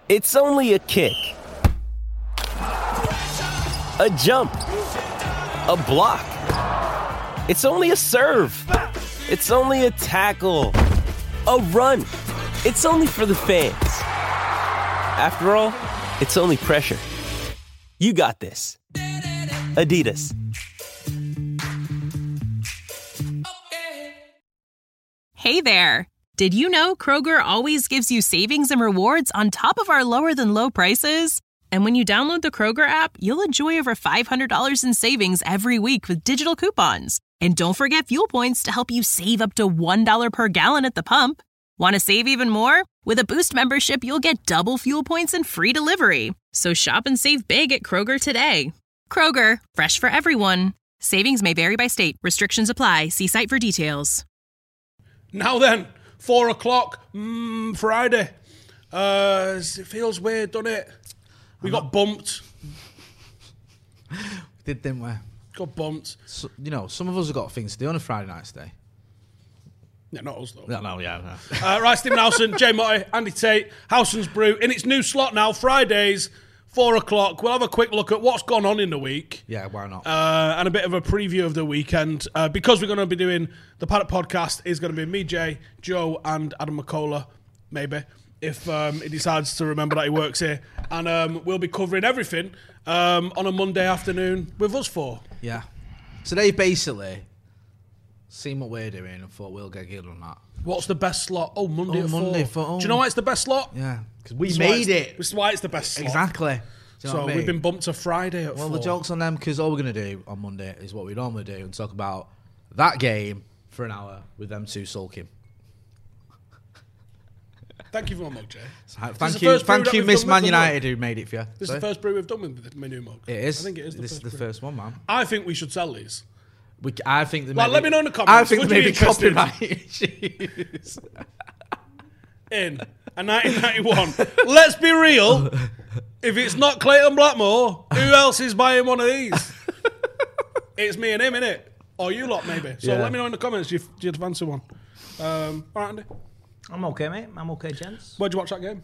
It's only a kick. A jump. A block. It's only a serve. It's only a tackle. A run. It's only for the fans. After all, it's only pressure. You got this. Adidas. Hey there. Did you know Kroger always gives you savings and rewards on top of our lower than low prices? And when you download the Kroger app, you'll enjoy over $500 in savings every week with digital coupons. And don't forget fuel points to help you save up to $1 per gallon at the pump. Want to save even more? With a Boost membership, you'll get double fuel points and free delivery. So shop and save big at Kroger today. Kroger, fresh for everyone. Savings may vary by state. Restrictions apply. See site for details. Now then, 4 o'clock, Friday. It feels weird, doesn't it? We got bumped. Didn't we? Got bumped. So, some of us have got things to do on a Friday night today. Yeah, not us, though. No. Right, Stephen Howson, Jay Motti, Andy Tate, Howson's Brew. In its new slot now, Fridays, 4 o'clock. We'll have a quick look at what's gone on in the week. Yeah, why not? And a bit of a preview of the weekend. Because we're going to be doing the Paddock Podcast is going to be me, Jay, Joe, and Adam McCullough, maybe, if he decides to remember that he works here. And we'll be covering everything on a Monday afternoon with us four. Yeah. So they've basically seen what we're doing and thought we'll get good on that. What's the best slot? Oh, Monday at 4. Monday Do you know why it's the best slot? Yeah. Because we made it. This is why it's the best slot. Exactly. So we've been bumped to Friday at 4. Well, the joke's on them because all we're going to do on Monday is what we normally do and talk about that game for an hour with them two sulking. Thank you for my mug, Jay. Thank you, Miss Man United, who made it for you. This is the first brew we've done with my new mug. It is. I think it is. This is the first one, man. I think we should sell these. I think. Let me know in the comments. I think Would there you may be be interested copyright issues. in a 1991. Let's be real. If it's not Clayton Blackmore, who else is buying one of these? It's me and him, innit? Or you lot, maybe. So let me know in the comments if you'd fancy one. All right, Andy. I'm okay, mate. I'm okay, gents. Where'd you watch that game?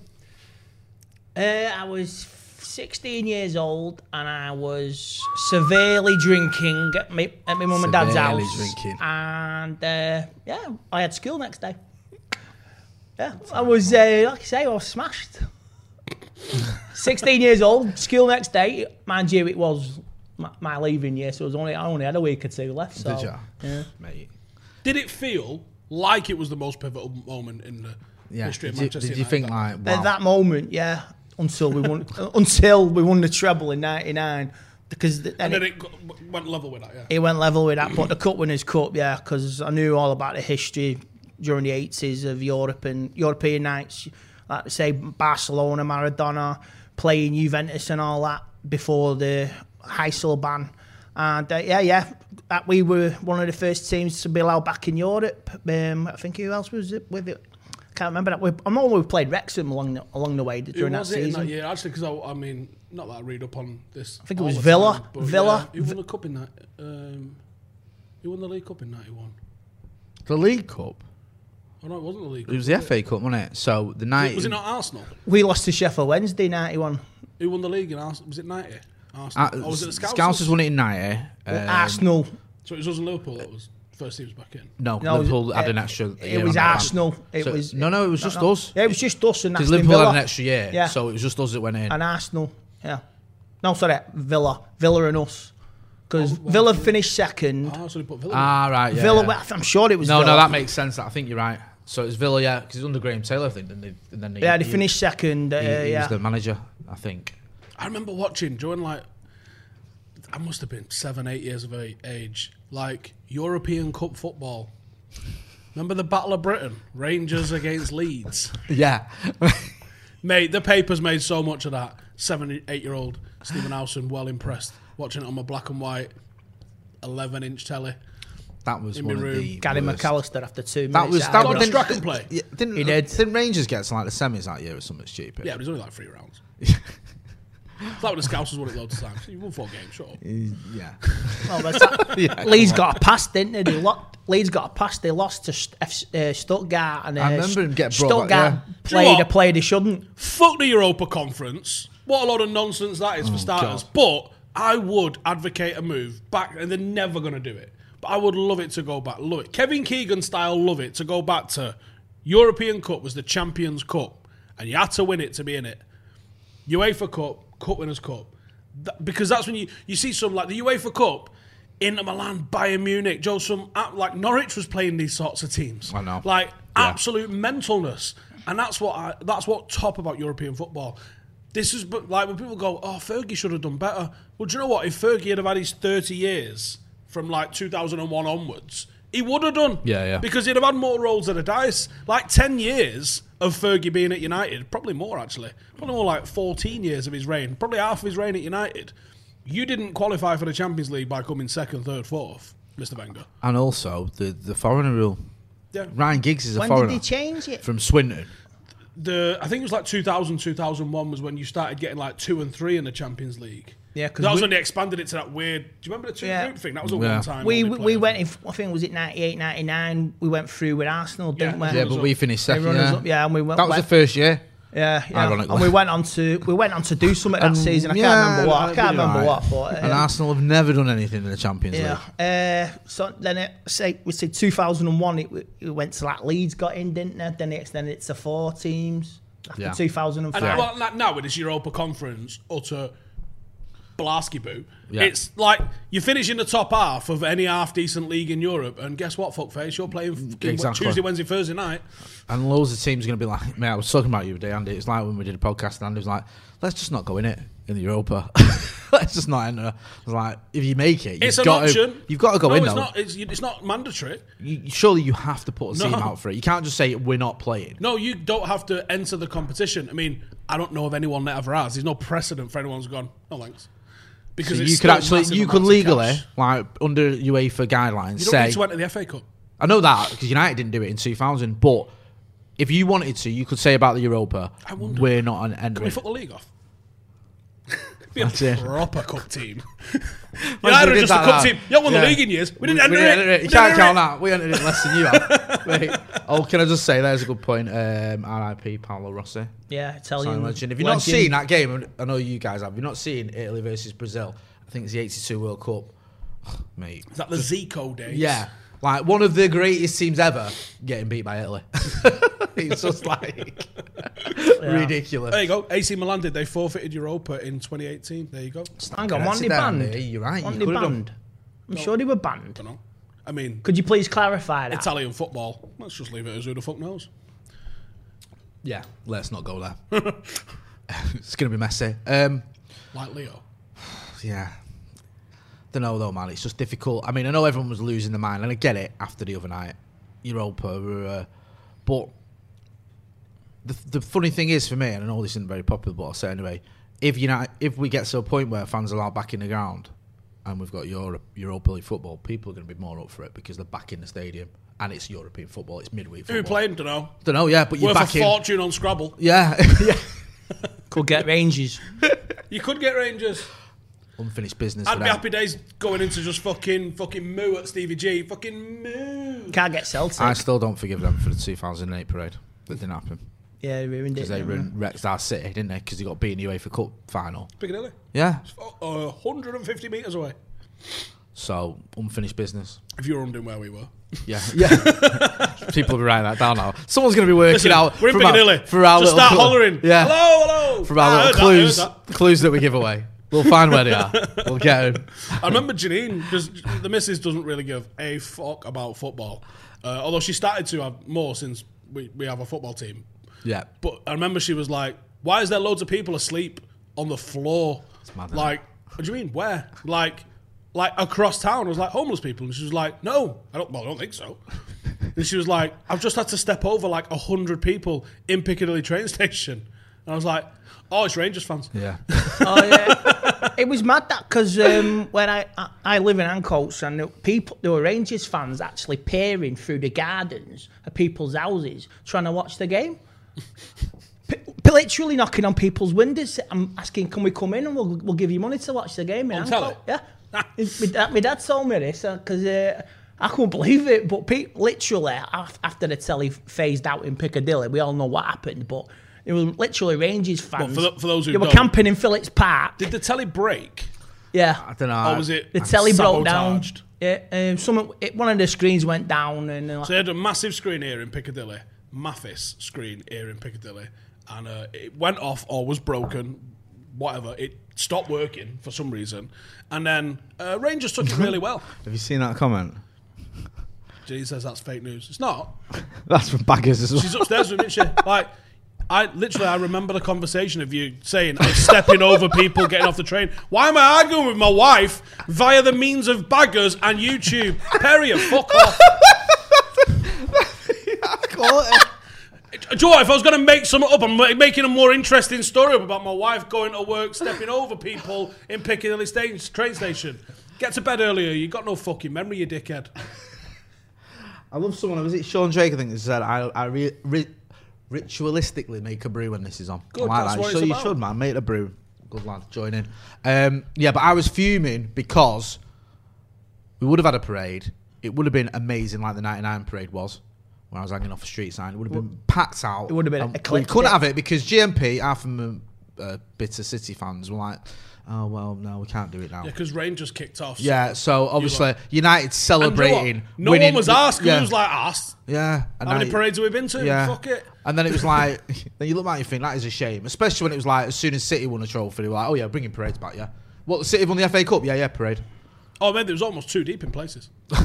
I was 16 years old and I was severely drinking at my mum and dad's house. Drinking. And I had school next day. Yeah, I was, like I say, I was smashed. 16 years old, school next day. Mind you, it was my leaving year, so I only had a week or two left. So, Did you? Yeah. Mate. Did it feel like it was the most pivotal moment in the history of Manchester United? Did you think wow. At that moment, yeah, until we won the treble in '99, because and then it went level with that. Yeah, it went level with that. But the Cup Winners' Cup, yeah, because I knew all about the history during the '80s of Europe and European nights, like say Barcelona, Maradona, playing Juventus and all that before the Heysel ban. And that we were one of the first teams to be allowed back in Europe. I think who else was it with it? I can't remember that. I know we played Wrexham along the way during that season. In that year? Actually, because I mean, not that I read up on this. I think it was Villa. Time, Villa. Who won the cup in that? Who won the League Cup in '91? The League Cup? Oh no, it wasn't the League Cup. It was the FA Cup, wasn't it? So the night was it not Arsenal? We lost to Sheffield Wednesday '91. Who won the league in Arsenal? Was it '90? Arsenal. Or was it the Scousers? Scousers won it in '90. Arsenal. So it was us and Liverpool that was first teams back in. No, Liverpool had an extra. It was Arsenal. It was no. It was just us. Yeah, it was just us and because Aston Liverpool Villa. had an extra year. Yeah. So it was just us that went in. And Arsenal. Yeah. No, sorry, Villa and us. Because Villa finished second. So they put Villa. Right. Yeah, Villa. Yeah. I'm sure it was. No, Villa. that makes sense. I think you're right. So it was Villa, yeah, because it was under Graham Taylor, I think. They finished second. He was the manager, I think. I remember watching during I must have been 7-8 years of age, European Cup football. Remember the Battle of Britain? Rangers against Leeds. Yeah. Mate, the papers made so much of that. 7-8-year-old Stephen Howson, well impressed, watching it on my black and white 11-inch telly. That was in one my room. of the Gary worst. McAllister after 2 minutes. That was Strack and play. Yeah, he did. Didn't Rangers get to the semis that year or something stupid? Yeah, but it was only 3 rounds. It's like when the Scousers won it loads of times. You won 4 games, shut up. Yeah. Well, that's that. Leeds got a pass, didn't they? Leeds got a pass. They lost to Stuttgart, and I remember him getting brought Stuttgart back, played a player they shouldn't. Fuck the Europa Conference. What a lot of nonsense that is for starters. God. But I would advocate a move back, and they're never going to do it. But I would love it to go back. Love it. Kevin Keegan style, love it to go back to European Cup was the Champions Cup, and you had to win it to be in it. UEFA Cup, Cup Winners' Cup. Because that's when you see some, like the UEFA Cup, Inter Milan, Bayern Munich, like Norwich was playing these sorts of teams. I know. Like absolute mentalness. And that's what top about European football. This is like when people go, oh, Fergie should have done better. Well, do you know what? If Fergie had had his 30 years from like 2001 onwards, he would have done. Yeah. Because he'd have had more rolls of the dice. Like 10 years of Fergie being at United, probably more actually. Probably more like 14 years of his reign. Probably half of his reign at United. You didn't qualify for the Champions League by coming 2nd, 3rd, 4th, Mr. Wenger. And also the foreigner rule. Yeah. Ryan Giggs is a When foreigner. did they change it? From Swinton. I think it was like 2000, 2001 was when you started getting like 2 and 3 in the Champions League. Yeah, because that was when they expanded it to that weird. Do you remember the two-group thing? That was a one-time. We only went player. in. I think was it 98, 99. We went through with Arsenal, didn't we? Yeah, but we finished second. Yeah, and we went. That was the first year. Yeah. Ironically. And we went on to do something that season. I can't remember what. I can't remember what. But and Arsenal have never done anything in the Champions League. So then we said 2001. It went to like Leeds got in, didn't they? Then they extended it to 4 teams after 2005. And well, now with this Europa Conference utter Blasky boot, Yeah. it's like you finish in the top half of any half decent league in Europe, and guess what, fuckface? You're playing Tuesday, Wednesday, Thursday night. And loads of teams are going to be like, mate, I was talking about you today, Andy. It's like when we did a podcast, and Andy was like, let's just not go in it in the Europa. Let's just not enter. I was like, if you make it, It's an option. You've got to go in, though. It's not mandatory. Surely you have to put a team out for it. You can't just say, we're not playing. No, you don't have to enter the competition. I mean, I don't know of anyone that ever has. There's no precedent for anyone who's gone, no thanks. Because So it's you could legally, like under UEFA guidelines, you don't say, need to enter the FA Cup. I know that because United didn't do it in 2000, but if you wanted to, you could say about the Europa, we're not an entry. Can we fuck the league off? Be a That's it. proper cup team. Imagine United are we just did a that, cup that. team. You haven't won the Yeah. league in years. We didn't enter it. You can't count that. We entered it less than you have. Mate. Oh, can I just say, there's a good point. R.I.P. Paolo Rossi. Yeah, Italian Legend. If you've not seen that game, I know you guys have. If you've not seen Italy versus Brazil, I think it's the 82 World Cup. Mate. Is that the Zico days? Yeah. Like, one of the greatest teams ever getting beat by Italy. It's just like ridiculous. There you go. AC Milan did. They forfeited Europa in 2018. There you go. Hang on, weren't they banned? You're right. Weren't You they could have banned? I'm sure they were banned. I don't know. I mean, Could you please clarify that? Italian football. Let's just leave it as who the fuck knows. Yeah, let's not go there. It's going to be messy. Like Leo. Yeah. Don't know though, man. It's just difficult. I mean, I know everyone was losing their mind, and I get it after the other night. Europa, but the funny thing is for me, and I know this isn't very popular, but I'll say it anyway. If we get to a point where fans are allowed back in the ground, and we've got Europa League football, people are going to be more up for it because they're back in the stadium, and it's European football. It's midweek football. Who playing? Don't know. Don't know. Yeah, but you're Worth back a in. fortune on Scrabble. Yeah, yeah. Could get Rangers. You could get Rangers. Unfinished business. I'd for be them. happy days going into just fucking moo at Stevie G. Fucking moo. Can't get Celtic. I still don't forgive them for the 2008 parade. That didn't happen. Yeah, they ruined it. Because they didn't ruined Wrecked our City, didn't they? Because they got beaten in the UEFA Cup final. Piccadilly. Yeah. 150 metres away. So, unfinished business. If you were wondering where we were. Yeah. Yeah. People will be writing that down now. Someone's going to be working Listen, out. we're in from our- Piccadilly. For our Just little start hollering. Yeah. Hello. From our little clues that we give away. We'll find where they are. We'll get them. I remember Janine, because the missus doesn't really give a fuck about football. Although she started to have more since we have a football team. Yeah. But I remember she was like, why is there loads of people asleep on the floor? It's mad, isn't Like, what do you mean? Where? Like across town. I was like, homeless people. And she was like, no, I don't think so. And she was like, I've just had to step over like 100 people in Piccadilly train station. And I was like, oh, it's Rangers fans. Yeah. Oh yeah, it was mad that because when I live in Ancoats and there were Rangers fans actually peering through the gardens of people's houses trying to watch the game. literally knocking on people's windows. I'm asking, can we come in and we'll give you money to watch the game? On telly? Yeah. my dad told me this because I couldn't believe it. But literally, after the telly phased out in Piccadilly, we all know what happened. But it was literally Rangers fans. Well, for those who they were don't, camping in Phillips Park. did the telly break? Yeah. I don't know. Or was it The telly broke down. sabotaged? Yeah, one of the screens went down, and So they had a massive screen here in Piccadilly, Mathis screen here in Piccadilly, and it went off or was broken, whatever. It stopped working for some reason, and then Rangers took it really well. Have you seen that comment? Gee says that's fake news. It's not. That's from Baggers as well. She's upstairs with me, isn't she? Like, I remember the conversation of you saying I'm stepping over people getting off the train. Why am I arguing with my wife via the means of Baggers and YouTube? Perrier, fuck off. Joe, if I was going to make something up, I'm making a more interesting story up about my wife going to work, stepping over people in Piccadilly train station. Get to bed earlier. You got no fucking memory, you dickhead. I love someone. Was it Sean Drake? I think that said I ritualistically make a brew when this is on. Good, I like that's that. what So it's you about. should, man. Make a brew. Good lad. Join in. Yeah, but I was fuming because we would have had a parade. It would have been amazing, like the '99 parade was, when I was hanging off a street sign. It would have been packed out. It would have been And we eclectic. couldn't have it because GMP, half of them bitter City fans, were like, "Oh well, no, we can't do it now." Yeah, because Rangers kicked off. Yeah, so obviously United celebrating. No winning. one was asked. Yeah. Who was like asked? Yeah. And How now many parades have we been to? Yeah. Fuck it. And then it was like, then you look back and you think, that is a shame. Especially when it was like, as soon as City won a trophy, they were like, oh yeah, bringing parades back, yeah. What, City won the FA Cup? Yeah, parade. Oh man, there was almost too deep in places.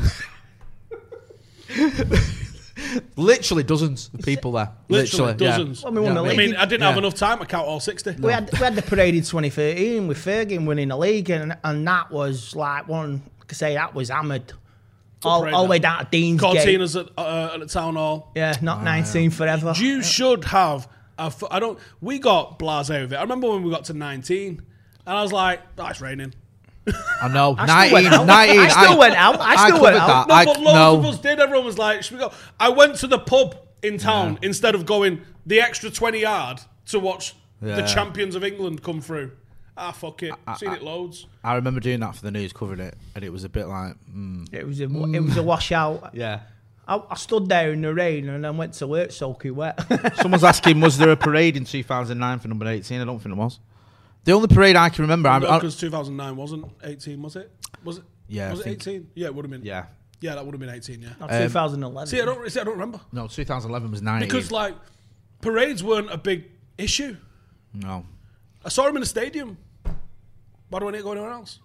Literally dozens of people there. Literally yeah. dozens. Well, we won the I league. mean, I didn't have Yeah. enough time to count all 60. We had the parade in 2013 with Fergie winning the league, and that was like one. I could say that was hammered all parade, the that. way down to Deansgate. Cortinas at the town hall. Yeah, not 19 forever. You should have. We got blasé with it. I remember when we got to 19, and I was like, "Oh, it's raining." I know. I still went 19. out. 19. I still went out. I still went covered out. that. No, but loads no. of us did. Everyone was like, "Should we go?" I went to the pub in town instead of going the extra 20 yard to watch the Yeah. champions of England come through. Ah, fuck it. Seen it loads. I remember doing that for the news, covering it, and it was a bit like, It was a washout. yeah. I stood there in the rain and then went to work soaking wet. Someone's asking, was there a parade in 2009 for number 18? I don't think there was. The only parade I can remember... Because 2009 wasn't 18, was it? Was it? Yeah, Was I it think- 18? Yeah, it would have been. Yeah. Yeah, that would have been 18. Yeah. Not 2011. See, I don't remember No, 2011 was 19. because like parades weren't a big issue. No. I saw him in the stadium. Why do I need to go anywhere else?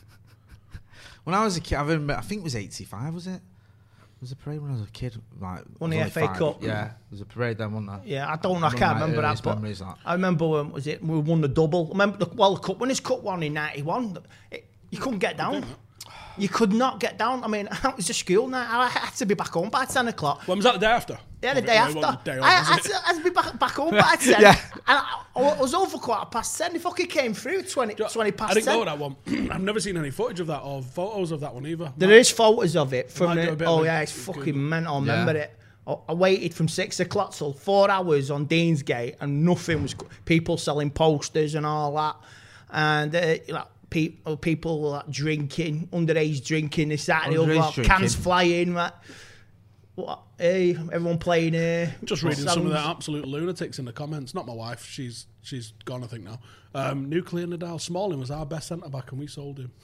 When I was a kid, I think it was 85, was it? Was a parade when I was a kid? Like, Won I the was FA only 5. Cup. Yeah, there was a parade then, wasn't there? Yeah, I don't know. I One of can't my remember that. earliest But memories, that. I remember when we won the double. I remember the World Cup Winners' Cup one in '91. You couldn't get down. You could not get down. I mean, it was a school night. I had to be back home by 10 o'clock. When was that the day after? Yeah, the Well, day it after. wasn't the day on, I was it? had to be back home by 10. Yeah. And I was over 10:15. They fucking came through 20 past I 10. didn't go to that one. I've never seen any footage of that or photos of that one either. There is photos of it from Might do a the. bit Oh of yeah, it. it's fucking Google. mental. I remember it. I waited from 6 o'clock till 4 hours on Deansgate, and nothing was. People selling posters and all that, and people like drinking, underage drinking. This that and the other, Underage like, drinking. cans flying. Like, what? Hey, everyone playing here. Just reading some of songs. the absolute lunatics in the comments. Not my wife. She's gone, I think, now. Nuclear Nadal Smalling was our best centre back, and we sold him.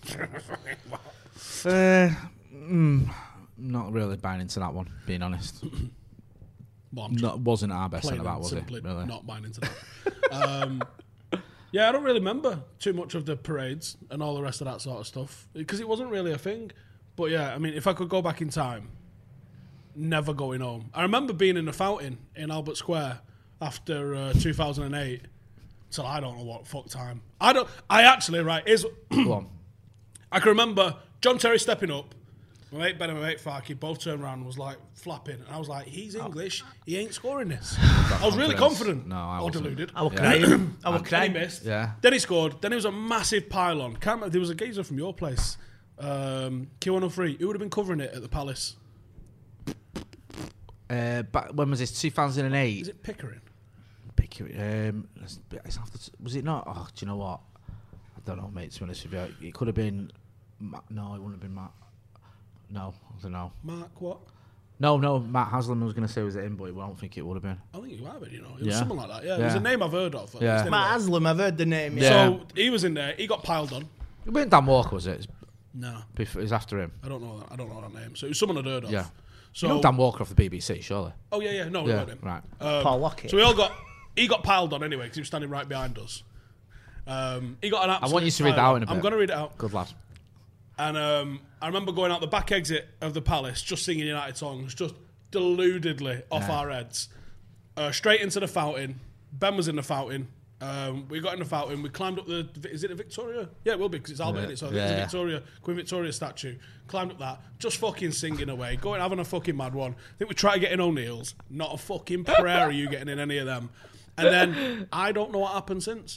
Not really buying into that one, being honest. Well, I'm No, wasn't our best plain centre back, and was simply it? Really? not buying into that. Yeah, I don't really remember too much of the parades and all the rest of that sort of stuff because it wasn't really a thing. But yeah, I mean, if I could go back in time, never going home. I remember being in the fountain in Albert Square after 2008 till I don't know what fuck time. I actually, right, Go on. I can remember John Terry stepping up. My mate Ben and my mate Farky both turned around and was like flapping. And I was like, he's I he ain't scoring this. I was really confident. No, I or wasn't. deluded. I was crying. I was And he crying. missed. Yeah. Then he scored. Then it was a massive pylon. Can't remember, there was a geezer from your place, Q103, who would have been covering it at the Palace. Back, when was this? 2008. Is it Pickering? Was it not? Oh, do you know what? I don't know, mate. To be honest with you, it could have been. No, it wouldn't have been Matt. No, I don't know. Mark what? No, Matt Haslam. I was going to say was it him, but I don't think it would have been. I think it might have been. It was someone like that. Yeah, it was Yeah. a name I've heard of. Yeah. Anyway. Matt Haslam, I've heard the name. Yeah. So he was in there. He got piled on. It wasn't Dan Walker, was it? No, It was after him. I don't know that name. So it was someone I'd heard of. Yeah. So You know Dan Walker off the BBC, surely. oh yeah. No, we Yeah. heard him. Right. Paul Lockett. So he got piled on anyway because he was standing right behind us. He got an absolute. I want you to read that out in a bit. I'm going to read it out. Good lad. And I remember going out the back exit of the Palace, just singing United songs, just deludedly off our heads, straight into the fountain. Ben was in the fountain. We got in the fountain. We climbed up the. Is it a Victoria? Yeah, it will be because it's Albert in it. So it's a Victoria, Queen Victoria statue. Climbed up that, just fucking singing away, going having a fucking mad one. I think we tried to get in O'Neill's. Not a fucking prayer are you getting in any of them. And then I don't know what happened since.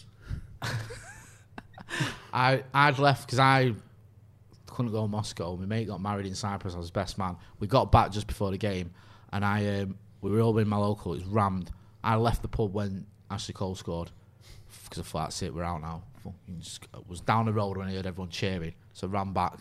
I'd left because I couldn't go to Moscow. My mate got married in Cyprus. I was his best man. We got back just before the game, and we were all in my local. It was rammed. I left the pub when Ashley Cole scored because I thought, that's it, we're out now. Was down the road when I heard everyone cheering, so ran back.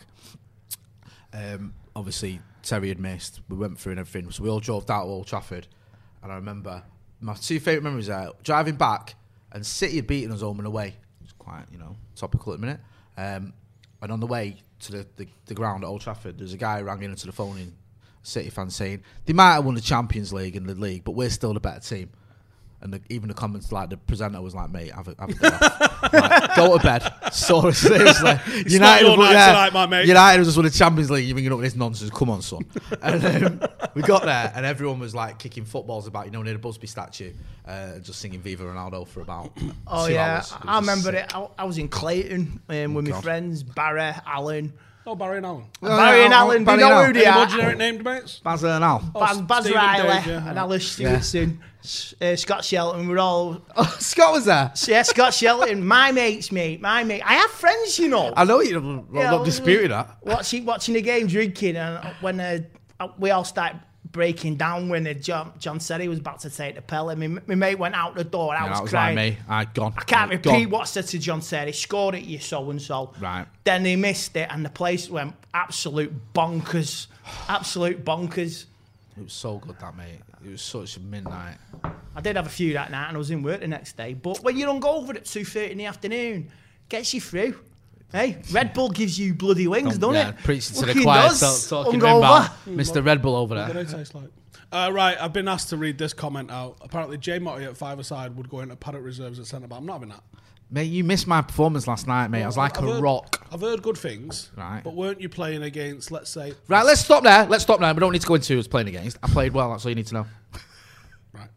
Obviously, Terry had missed. We went through and everything, so we all drove down to Old Trafford. And I remember my two favourite memories are driving back and City had beaten us home and away. It's quite, topical at the minute. And on the way to the ground at Old Trafford, there's a guy rang into the phone in City fans saying they might have won the Champions League and the league, but we're still the better team. And even the comments, like the presenter was like, "Mate, have a day off. Like, go to bed." So seriously, not your night tonight, my mate. United just won the Champions League. You're ringing up with this nonsense. Come on, son. And we got there, and everyone was like kicking footballs about, near the Busby statue, just singing "Viva Ronaldo" for about 2 hours. I remember it. I was in Clayton with my friends Barry, Alan. Oh, Barry and Alan. Barry and Alan, do you know who they Any more are? generic named mates? Baz and Al. Baz Stephen Riley Dave, yeah. and Alice Stevenson, Scott Shelton. We're all Scott was there. yeah, Scott Shelton, my mate's mate, my mate. I have friends, I know you. I'm not disputing that. Watching the game, drinking, and when we all started breaking down when John said he was about to take the penalty. My mate went out the door and I was crying. Like me. I can't repeat what I said to John said. He scored it, you so-and-so. Right. Then he missed it and the place went absolute bonkers. Absolute bonkers. It was so good, that, mate. It was such a midnight. I did have a few that night and I was in work the next day. But when you're hungover at 2:30 in the afternoon, gets you through. Hey, Red Bull gives you bloody wings, don't it? Preaching to the Fucking choir, does. talking Hungover. about Mr. Red Bull over What do there. they taste like? Right, I've been asked to read this comment out. Apparently, Jay Motti at 5-a-side would go into paddock reserves at centre back. I'm not having that. Mate, you missed my performance last night, mate. I was like I've a heard- rock. I've heard good things, Right. but weren't you playing against, let's say... Right, let's stop there. We don't need to go into who I was playing against. I played well, that's all you need to know. Right.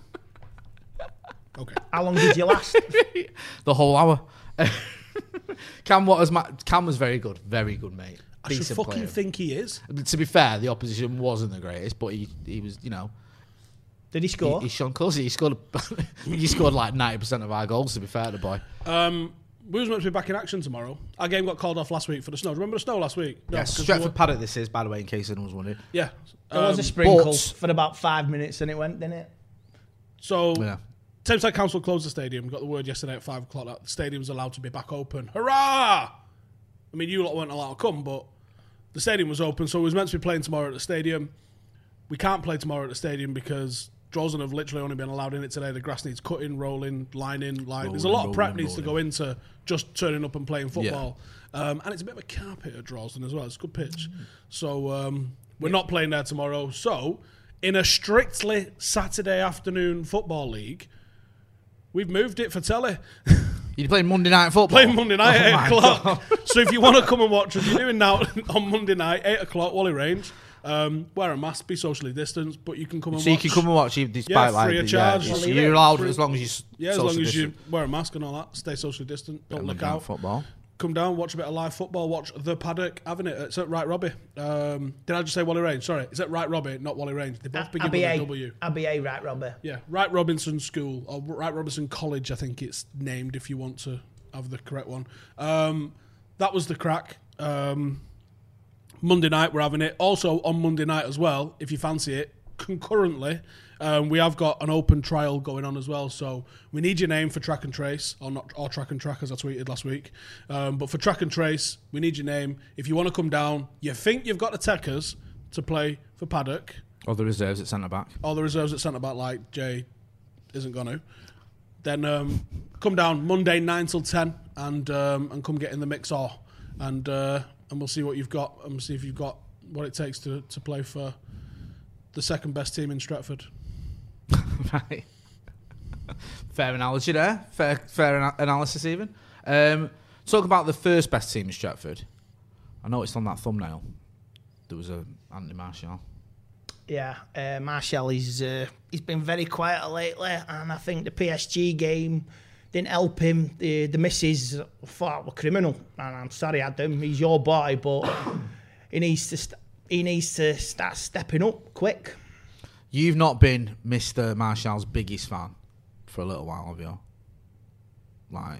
Okay. How long did you last? The whole hour. Cam was very good, mate. I should Decent fucking player. think he is. To be fair, the opposition wasn't the greatest, but he was, Did he score? he's Sean Cousy. He scored like 90% of our goals, to be fair to the boy. We was meant to be back in action tomorrow. Our game got called off last week for the snow. Remember the snow last week? No, Yes, 'cause Stretford Paddock this is, by the way, in case anyone was wondering. Yeah. There was a sprinkle but- for about 5 minutes and it went, didn't it? So, Yeah. Tameside Council closed the stadium. We got the word yesterday at 5 o'clock that the stadium's allowed to be back open. Hurrah! I mean, you lot weren't allowed to come, but the stadium was open, so we was meant to be playing tomorrow at the stadium. We can't play tomorrow at the stadium because Drozen have literally only been allowed in it today. The grass needs cutting, rolling, lining. There's a lot of prep needs to go into just turning up and playing football. And it's a bit of a carpet at Drozen as well. It's a good pitch. So we're not playing there tomorrow. So in a strictly Saturday afternoon football league, we've moved it for telly. You playing Monday night football? Playing Monday night, Oh 8 my o'clock. God. So if you want to come and watch us, you're doing now on Monday night, 8 o'clock, Wally Range. Wear a mask, be socially distanced, but you can come and So watch. you can come and watch you despite free of charge. you're allowed as long as you as long as you wear a mask and all that, stay socially distant, don't look out. Football. Come down, watch a bit of live football, watch The Paddock, having it. It's at Right Robbie. Did I just say Wally Range? Sorry, it's at Right Robbie, not Wally Range. They both begin with a W. ABA, right, Robert. Yeah, Wright Robinson School, or Wright Robinson College, I think it's named if you want to have the correct one. That was the crack. Monday night we're having it. Also on Monday night as well, if you fancy it, concurrently, we have got an open trial going on as well. So we need your name for Track and Trace, or Track and Track, as I tweeted last week. But for Track and Trace, we need your name. If you want to come down, you think you've got the techers to play for Paddock. Or the reserves at centre-back. Or the reserves at centre-back, like Jay isn't going to. Then come down Monday 9 till 10 and come get in the mix and we'll see what you've got and we'll see if you've got what it takes to play for the second best team in Stretford. Right. Fair analogy there. Fair analysis even. Talk about the first best team in Stretford. I noticed on that thumbnail there was a Anthony Martial. Yeah, Martial, he's been very quiet lately, and I think the PSG game didn't help him. The misses thought were criminal, and I'm sorry, Adam, he's your boy, but he needs to start stepping up quick. You've not been Mr. Martial's biggest fan for a little while, have you? Like,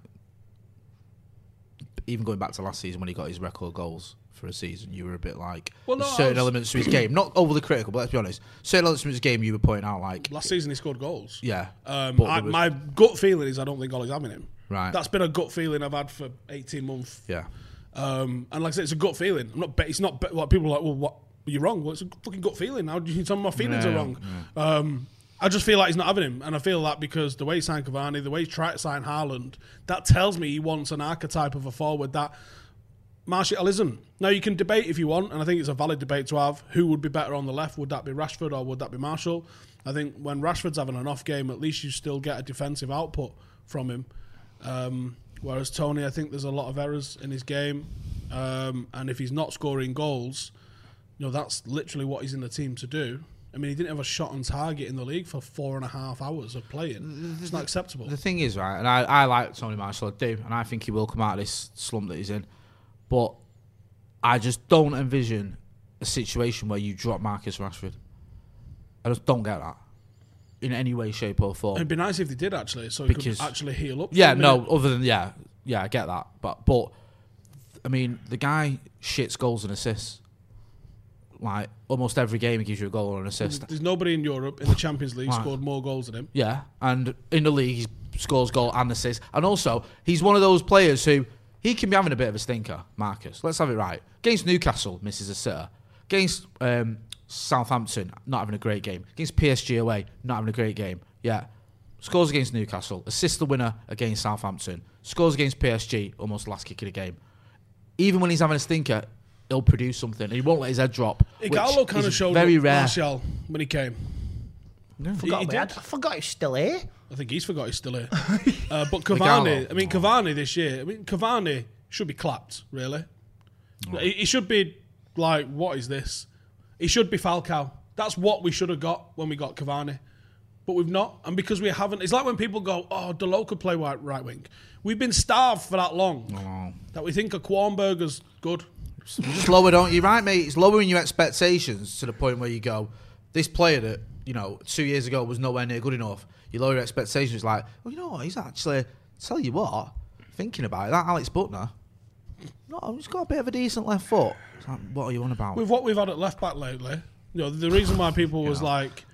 even going back to last season when he got his record goals for a season, you were a bit like certain elements to his game, not overly critical, but let's be honest, certain elements of his game you were pointing out like last season he scored goals. Yeah. My gut feeling is I don't think Ollie's having him. Right. That's been a gut feeling I've had for 18 months. Yeah. And like I said, it's a gut feeling. It's not like people are like, well, what? You're wrong. Well, it's a fucking gut feeling. How do you tell me my feelings are wrong? Yeah. I just feel like he's not having him, and I feel that because the way he signed Cavani, the way he tried to sign Haaland, that tells me he wants an archetype of a forward that Martial isn't. Now, you can debate if you want, and I think it's a valid debate to have, who would be better on the left. Would that be Rashford or would that be Martial? I think when Rashford's having an off game, at least you still get a defensive output from him. Whereas Tony, I think there's a lot of errors in his game. And if he's not scoring goals, that's literally what he's in the team to do. I mean, he didn't have a shot on target in the league for 4.5 hours of playing. It's not acceptable. The thing is, right, and I like Tony Martial, I do, and I think he will come out of this slump that he's in. But I just don't envision a situation where you drop Marcus Rashford. I just don't get that in any way, shape or form. It'd be nice if they did, actually, so he could actually heal up. Yeah, no, other than, yeah, I get that. But I mean, the guy shits goals and assists. Like, almost every game he gives you a goal or an assist. There's nobody in Europe, in the Champions League, scored more goals than him. Yeah, and in the league, he scores goal and assist. And also, he's one of those players who, he can be having a bit of a stinker, Marcus. Let's have it right. Against Newcastle, misses a sitter. Against Southampton, not having a great game. Against PSG away, not having a great game. Yeah. Scores against Newcastle. Assists the winner against Southampton. Scores against PSG, almost last kick of the game. Even when he's having a stinker, he'll produce something. He won't let his head drop. Igalo kind of showed very up rare. Martial when he came. I forgot he's still here. I think he's forgot he's still here. But Cavani, Cavani this year, Cavani should be clapped, really. Oh. He should be like, what is this? He should be Falcao. That's what we should have got when we got Cavani. But we've not. And because we haven't, it's like when people go, oh, Dalot could play right wing. We've been starved for that long that we think a Kwarnberger's good. Just lower, don't you? Right, mate? It's lowering your expectations to the point where you go, this player that, 2 years ago was nowhere near good enough. You lower your expectations, like, well, you know what? He's actually, tell you what, thinking about it, that Alex Butner, no, he's got a bit of a decent left foot. It's like, what are you on about? With what we've had at left back lately, the reason why people was like,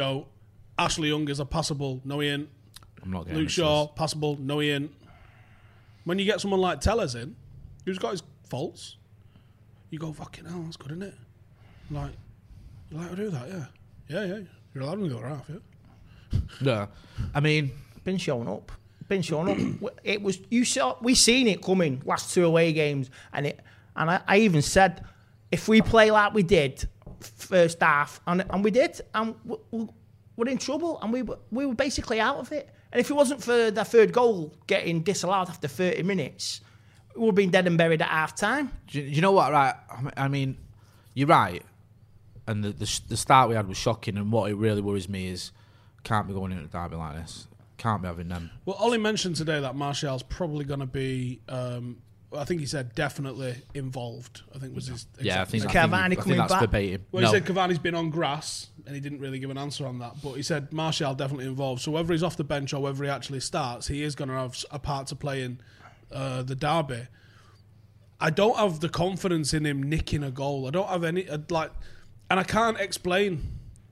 Ashley Young is a passable, no he ain't. I'm not getting Luke Shaw, passable, no he ain't. When you get someone like Tellers in, who's got his faults, you go, fucking hell, that's good, isn't it? Like, you like to do that, yeah. Yeah. You're allowed to go half, yeah. Yeah. I mean, been showing up. It was we seen it coming last 2 away games, and I even said, if we play like we did first half, and we did, and we're in trouble, and we were basically out of it. And if it wasn't for the third goal getting disallowed after 30 minutes, we would have been dead and buried at half time. Do you know what? Right? I mean, you're right. And the start we had was shocking. And what it really worries me is, can't be going into a derby like this. Can't be having them. Well, Ollie mentioned today that Martial's probably going to be. I think he said definitely involved. I think was his. Yeah, I think that's verbatim. Well, he said Cavani's been on grass, and he didn't really give an answer on that. But he said Martial definitely involved. So whether he's off the bench or whether he actually starts, he is going to have a part to play in the derby. I don't have the confidence in him nicking a goal. I don't have any and I can't explain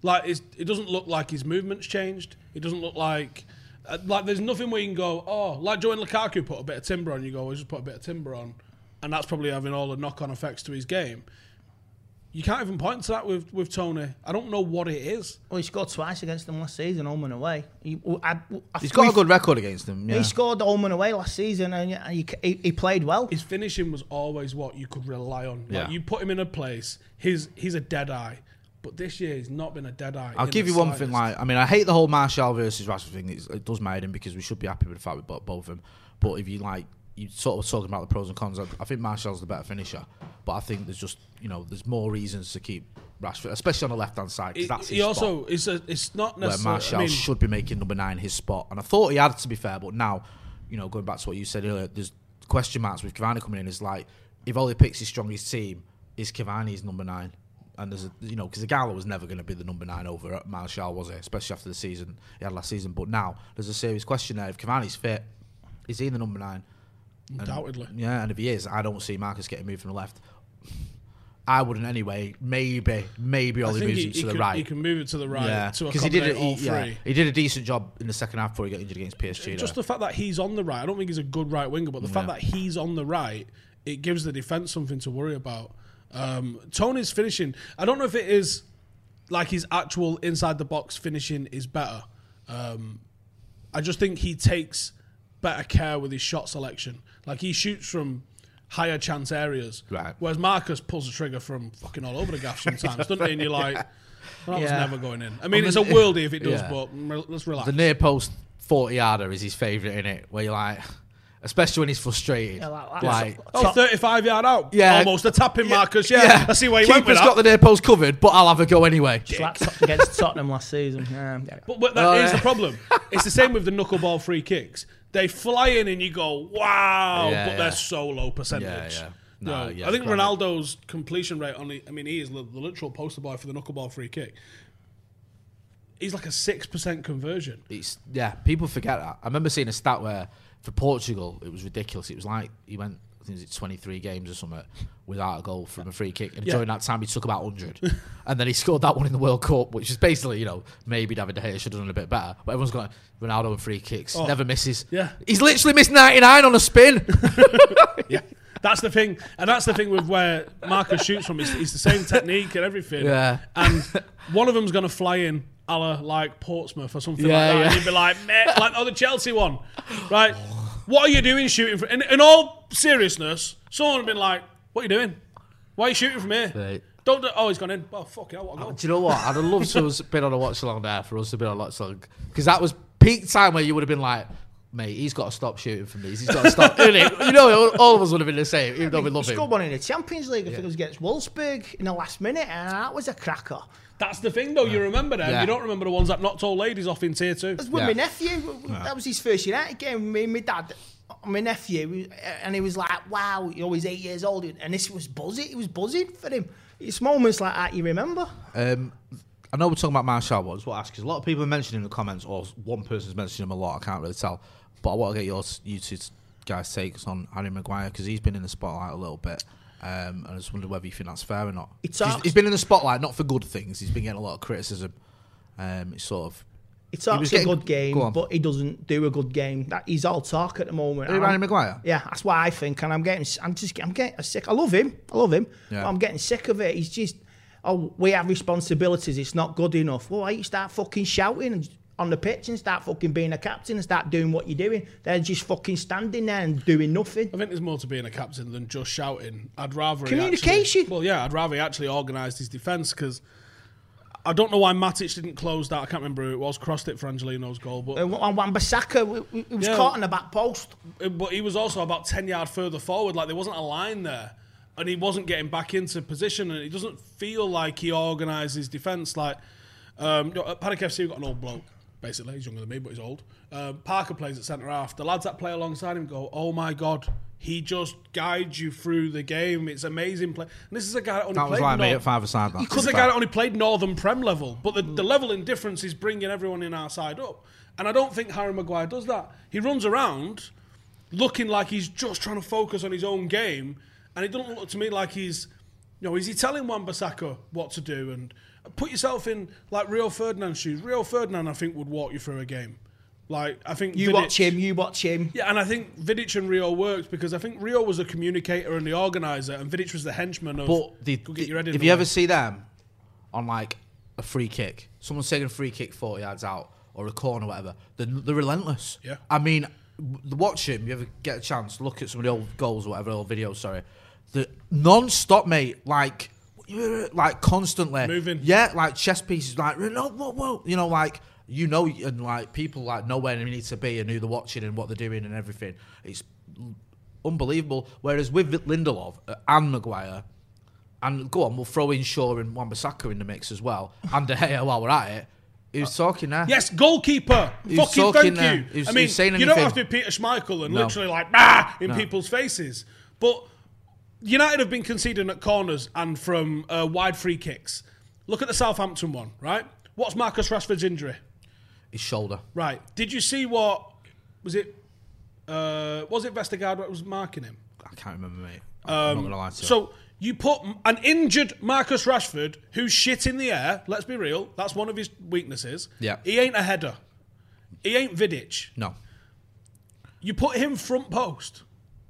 Like it doesn't look like his movement's changed. It doesn't look like there's nothing where you can go, oh, like Joe and Lukaku put a bit of timber on. You go, well, just put a bit of timber on, and that's probably having all the knock-on effects to his game. You can't even point to that with Tony. I don't know what it is. Well, he scored twice against them last season, home and away. He's got a good record against them. Yeah. He scored home and away last season, and he played well. His finishing was always what you could rely on. Yeah. Like, you put him in a place, he's a dead eye. But this year, he's not been a dead eye. I'll give you one thing. I hate the whole Martial versus Rashford thing. It does matter him because we should be happy with the fact we bought both of them. But if you sort of talking about the pros and cons. I think Martial's the better finisher, but I think there's just there's more reasons to keep Rashford, especially on the left hand side. That's his spot. It's not necessarily where Martial should be making number 9 his spot, and I thought he had, to be fair. But now, going back to what you said earlier, there's question marks with Cavani coming in. Is like if Ole picks his strongest team, is Cavani's number 9? And there's because Igalo was never going to be the number 9 over Martial, was it? Especially after the season he had last season. But now there's a serious question there. If Cavani's fit, is he the number 9? Undoubtedly. And if he is, I don't see Marcus getting moved from the left. I wouldn't anyway. Maybe Ole moves it to the right. He can move it to the right to because accommodate all three. He did a decent job in the second half before he got injured against PSG. Just the fact that he's on the right, I don't think he's a good right winger, but the fact that he's on the right, it gives the defence something to worry about. Tony's finishing, I don't know if it is like his actual inside the box finishing is better. I just think he takes better care with his shot selection. Like he shoots from higher chance areas, right? Whereas Marcus pulls the trigger from fucking all over the gaff sometimes, doesn't he? And you're like, well, that was never going in. I mean, it's a worldie if it does, but let's relax. The near post 40-yarder is his favourite, innit? Where you're like, especially when he's frustrated. Yeah, like 35 yard out. Yeah. Almost a tapping Marcus. Yeah. I see where you went with that. Keeper's got the near post covered, but I'll have a go anyway. Just like against Tottenham last season. But that is the problem. It's the same with the knuckleball free kicks. They fly in and you go, wow, but they're so low percentage. I think Ronaldo's completion rate he is the literal poster boy for the knuckleball free kick. He's like a 6% conversion. People forget that. I remember seeing a stat where for Portugal, it was ridiculous. It was like he went, I think it was 23 games or something without a goal from a free kick. And during that time, he took about 100. And then he scored that one in the World Cup, which is basically, maybe David De Gea should have done a bit better. But everyone's got Ronaldo and free kicks. Never misses. Yeah. He's literally missed 99 on a spin. Yeah. That's the thing. And that's the thing with where Marcus shoots from. It's the same technique and everything. Yeah. And one of them's going to fly in a la like Portsmouth or something like that. Yeah. And you'd be like, mate, the Chelsea one. Right? What are you doing shooting from... In all seriousness, someone would have been like, what are you doing? Why are you shooting from here? Right. He's gone in. Oh, fuck it, I want to go. Do you know what? I'd have loved to have been on a watch along there for us to be on a watch along. Because that was peak time where you would have been like, mate, he's got to stop shooting from these. He's got to stop. All of us would have been the same, even though we love him. He scored one in the Champions League, I think it was against Wolfsburg in the last minute, and that was a cracker. That's the thing, though. You remember them. You don't remember the ones that knocked old ladies off in Tier 2. It was with my nephew. That was his first United game. Me and my dad, my nephew, and he was like, wow, he's 8 years old. And this was buzzing. It was buzzing for him. It's moments like that you remember. I know we're talking about Martial, but I just want to ask, because a lot of people are mentioning in the comments, or one person's mentioning him a lot, I can't really tell. But I want to get you two guys' takes on Harry Maguire, because he's been in the spotlight a little bit. And I just wonder whether you think that's fair or not. He's been in the spotlight, not for good things. He's been getting a lot of criticism. He talks a good game, but he doesn't do a good game. He's all talk at the moment. Harry Maguire? Yeah, that's what I think. And I'm getting sick. I love him. Yeah. But I'm getting sick of it. He's just, we have responsibilities. It's not good enough. Well, why you start fucking shouting on the pitch and start fucking being a captain and start doing what you're doing? They're just fucking standing there and doing nothing. I think there's more to being a captain than just shouting. I'd rather communication. I'd rather he actually organised his defence, because I don't know why Matic didn't close that. I can't remember who it was. Crossed it for Angelino's goal. But Wan-Bissaka, he was caught in the back post. But he was also about 10 yards further forward. Like, there wasn't a line there. And he wasn't getting back into position. And it doesn't feel like he organised his defence. Like, Paddock FC got an old bloke. Basically, he's younger than me, but he's old. Parker plays at centre-half. The lads that play alongside him go, oh my God, he just guides you through the game. It's amazing play. And this is a guy that only played... That was like me at five-a-side. This is a guy that only played Northern Prem level, but the level in difference is bringing everyone in our side up. And I don't think Harry Maguire does that. He runs around looking like he's just trying to focus on his own game, and it doesn't look to me like he's... is he telling Wan-Bissaka what to do? Put yourself in like Rio Ferdinand's shoes. Rio Ferdinand, I think, would walk you through a game. Like, I think You watch him. Yeah, and I think Vidic and Rio worked because I think Rio was a communicator and the organizer, and Vidic was the henchman of. But get your head in if the you way. ever see them on like a free kick, someone's taking a free kick 40 yards out or a corner or whatever, they're relentless. Yeah. I mean, watch him. You ever get a chance, look at some of the old goals or whatever, old videos, sorry. The non-stop, mate, like constantly. Moving. Yeah, like chess pieces, like, no, whoa. You know, like, and like people like know where they need to be and who they're watching and what they're doing and everything. It's unbelievable. Whereas with Lindelof and Maguire, and go on, we'll throw in Shaw and Wan-Bissaka in the mix as well, and De Gea while we're at it. He was talking there. Yes, goalkeeper. He was Fucking talking thank you. there. I mean, saying you don't anything. have to be Peter Schmeichel and No. literally like bah in people's faces. But United have been conceding at corners and from wide free kicks. Look at the Southampton one, right? What's Marcus Rashford's injury? His shoulder. Right. Did you see what was it? Was it Vestergaard that was marking him? I can't remember, mate. I'm not going to lie to you. So you put an injured Marcus Rashford who's shit in the air. Let's be real. That's one of his weaknesses. Yeah. He ain't a header. He ain't Vidic. No. You put him front post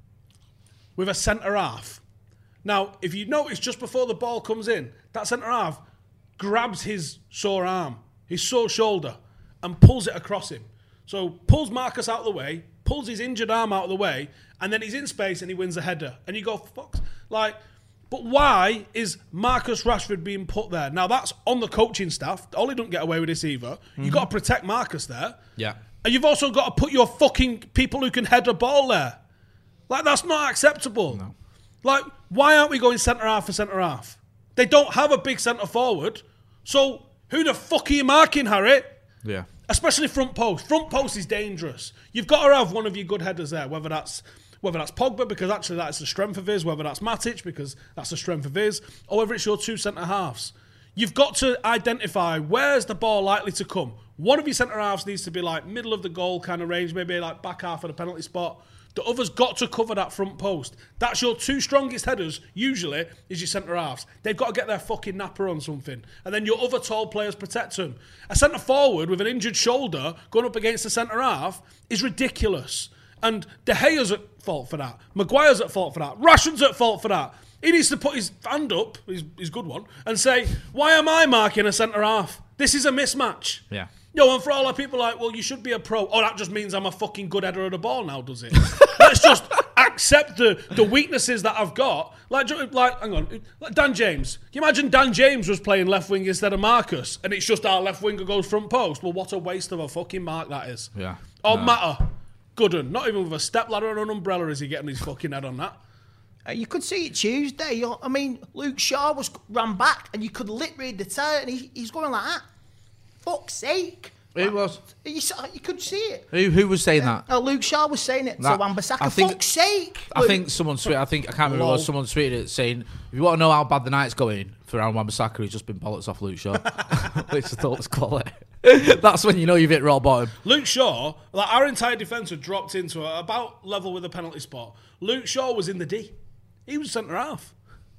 with a centre half. Now, if you notice just before the ball comes in, that centre half grabs his sore arm, his sore shoulder, and pulls it across him. So pulls Marcus out of the way, pulls his injured arm out of the way, and then he's in space and he wins a header. And you go, fuck. Like, but why is Marcus Rashford being put there? Now, that's on the coaching staff. Ollie don't get away with this either. You've got to protect Marcus there. Yeah. And you've also got to put your fucking people who can head a ball there. Like, that's not acceptable. No. Like, why aren't we going centre half for centre half? They don't have a big centre forward. So, who the fuck are you marking, Harry? Yeah. Especially front post. Front post is dangerous. You've got to have one of your good headers there, whether that's Pogba, because actually that's the strength of his, whether that's Matic, because that's the strength of his, or whether it's your two centre halves. You've got to identify where's the ball likely to come. One of your centre halves needs to be like middle of the goal kind of range, maybe like back half of the penalty spot. The other's got to cover that front post. That's your two strongest headers, usually, is your centre halves. They've got to get their fucking napper on something. And then your other tall players protect them. A centre forward with an injured shoulder going up against the centre half is ridiculous. And De Gea's at fault for that. Maguire's at fault for that. Rashford's at fault for that. He needs to put his hand up, his good one, and say, why am I marking a centre half? This is a mismatch. Yeah. Yo, and for all our people like, well, you should be a pro. Oh, that just means I'm a fucking good header of the ball now, does it? Let's just accept the weaknesses that I've got. Like, hang on, like Dan James. Can you imagine Dan James was playing left wing instead of Marcus, and it's just our left winger goes front post? Well, what a waste of a fucking mark that is. Yeah. Or No. Matter. Gooden. Not even with a stepladder and an umbrella is he getting his fucking head on that. You could see it Tuesday. I mean, Luke Shaw ran back, and you could read the turn, and he's going like that. Fuck's sake. Who was? You could see it. Who was saying that? Luke Shaw was saying it That- to Wan-Bissaka. I think- Fuck's sake. I think someone tweeted, I can't remember who it was, someone tweeted it saying, if you want to know how bad the night's going for Aaron Wan-Bissaka, he's just been bollocks off Luke Shaw. Which I thought was quality. That's when you know you've hit rock bottom. Luke Shaw, like our entire defence had dropped into about level with the penalty spot. Luke Shaw was in the D. He was centre half.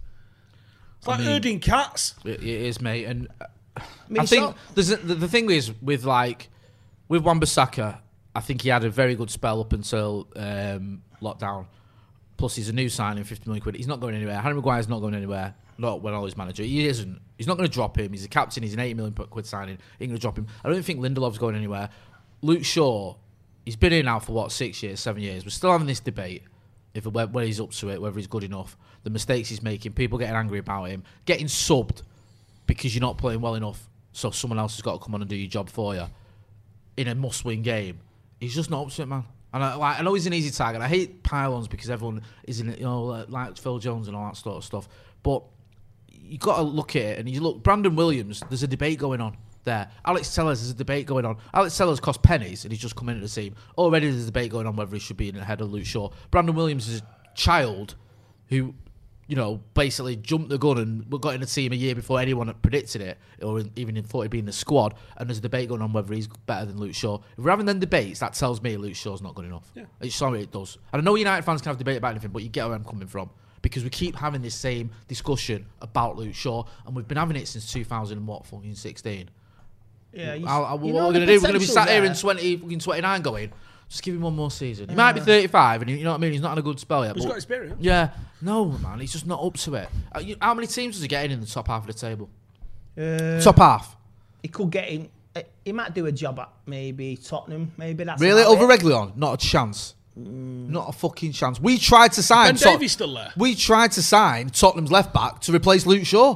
It's like herding cats. It is, mate. And I mean, think the thing is with Wan-Bissaka, I think he had a very good spell up until lockdown. Plus, he's a new signing, 50 million quid. He's not going anywhere. Harry Maguire's not going anywhere. Not when Ollie's manager. He isn't. He's not going to drop him. He's a captain. He's an 80 million quid signing. He ain't going to drop him. I don't think Lindelof's going anywhere. Luke Shaw, he's been in now for what, 6 years, 7 years. We're still having this debate whether he's up to it, whether he's good enough. The mistakes he's making, people getting angry about him, getting subbed because you're not playing well enough, so someone else has got to come on and do your job for you in a must-win game. He's just not up to it, man. And I know he's an easy target. I hate pylons because everyone is in it, like Phil Jones and all that sort of stuff. But you got to look at it, and you look. Brandon Williams, there's a debate going on there. Alex Tellers, there's a debate going on. Alex Tellers cost pennies, and he's just come into the team. Already there's a debate going on whether he should be in ahead of Luke Shaw. Brandon Williams is a child who, basically jumped the gun and got in the team a year before anyone had predicted it, or even thought he'd be in the squad. And there's a debate going on whether he's better than Luke Shaw. If we're having them debates, that tells me Luke Shaw's not good enough. Yeah. Sorry, it does. And I know United fans can have debate about anything, but you get where I'm coming from. because we keep having this same discussion about Luke Shaw, and we've been having it since 2016. Yeah, What we're going to do? We're going to be sat here in 29 going, just give him one more season. He might be 35, and you know what I mean? He's not had a good spell yet. He's got experience. Yeah. No, man, he's just not up to it. How many teams does he get in the top half of the table? Top half. He could get in. He might do a job at maybe Tottenham. Maybe that's Really? about Over it. Reguilón? Not a chance. Not a fucking chance. We tried to sign... Ben Davies still there. We tried to sign Tottenham's left-back to replace Luke Shaw.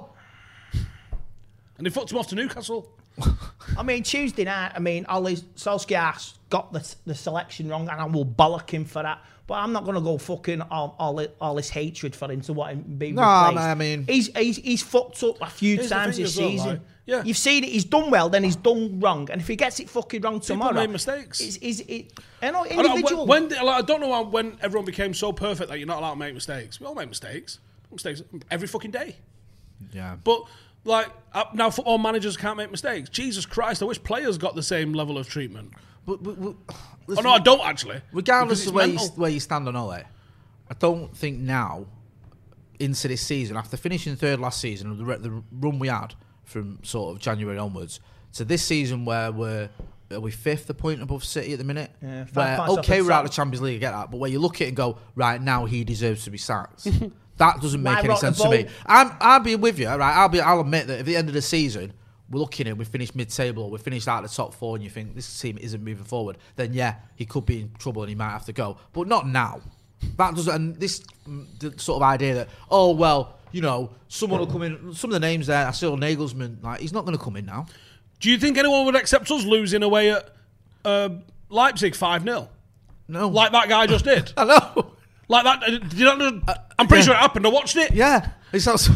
And they fucked him off to Newcastle. I mean, Tuesday night, Ollie Solskjaer got the selection wrong, and I will bollock him for that. But I'm not going to go fucking all this hatred for him to want him to be replaced. I mean... He's fucked up a few Here's the times thing this as well, season. like, yeah. You've seen it. He's done well, then he's done wrong. And if he gets it fucking wrong tomorrow... People made mistakes. Individual. I don't know when everyone became so perfect that you're not allowed to make mistakes. We all make mistakes. Mistakes every fucking day. Yeah. But... now football managers can't make mistakes. Jesus Christ, I wish players got the same level of treatment. But Listen, I don't actually. Regardless of where you stand on Ole, I don't think now, into this season, after finishing third last season, the run we had from sort of January onwards, to this season where are we fifth, a point above City at the minute? Yeah, 5 where, points off okay, the we're out top. of the Champions League, I get that, but where you look at it and go, right, now he deserves to be sacked. That doesn't make Why any rock the sense to me. boat? I'll be with you, right? I'll admit that at the end of the season, we're looking at we finished mid-table, or we finished out of the top 4, and you think this team isn't moving forward. Then yeah, he could be in trouble and he might have to go, but not now. That doesn't. And this the sort of idea that someone will come in. Some of the names there, I saw Nagelsmann. Like he's not going to come in now. Do you think anyone would accept us losing away at Leipzig 5-0? No, Like that guy just did? I know. Like that? Did you not, I'm pretty sure it happened. I watched it. Yeah, it's not.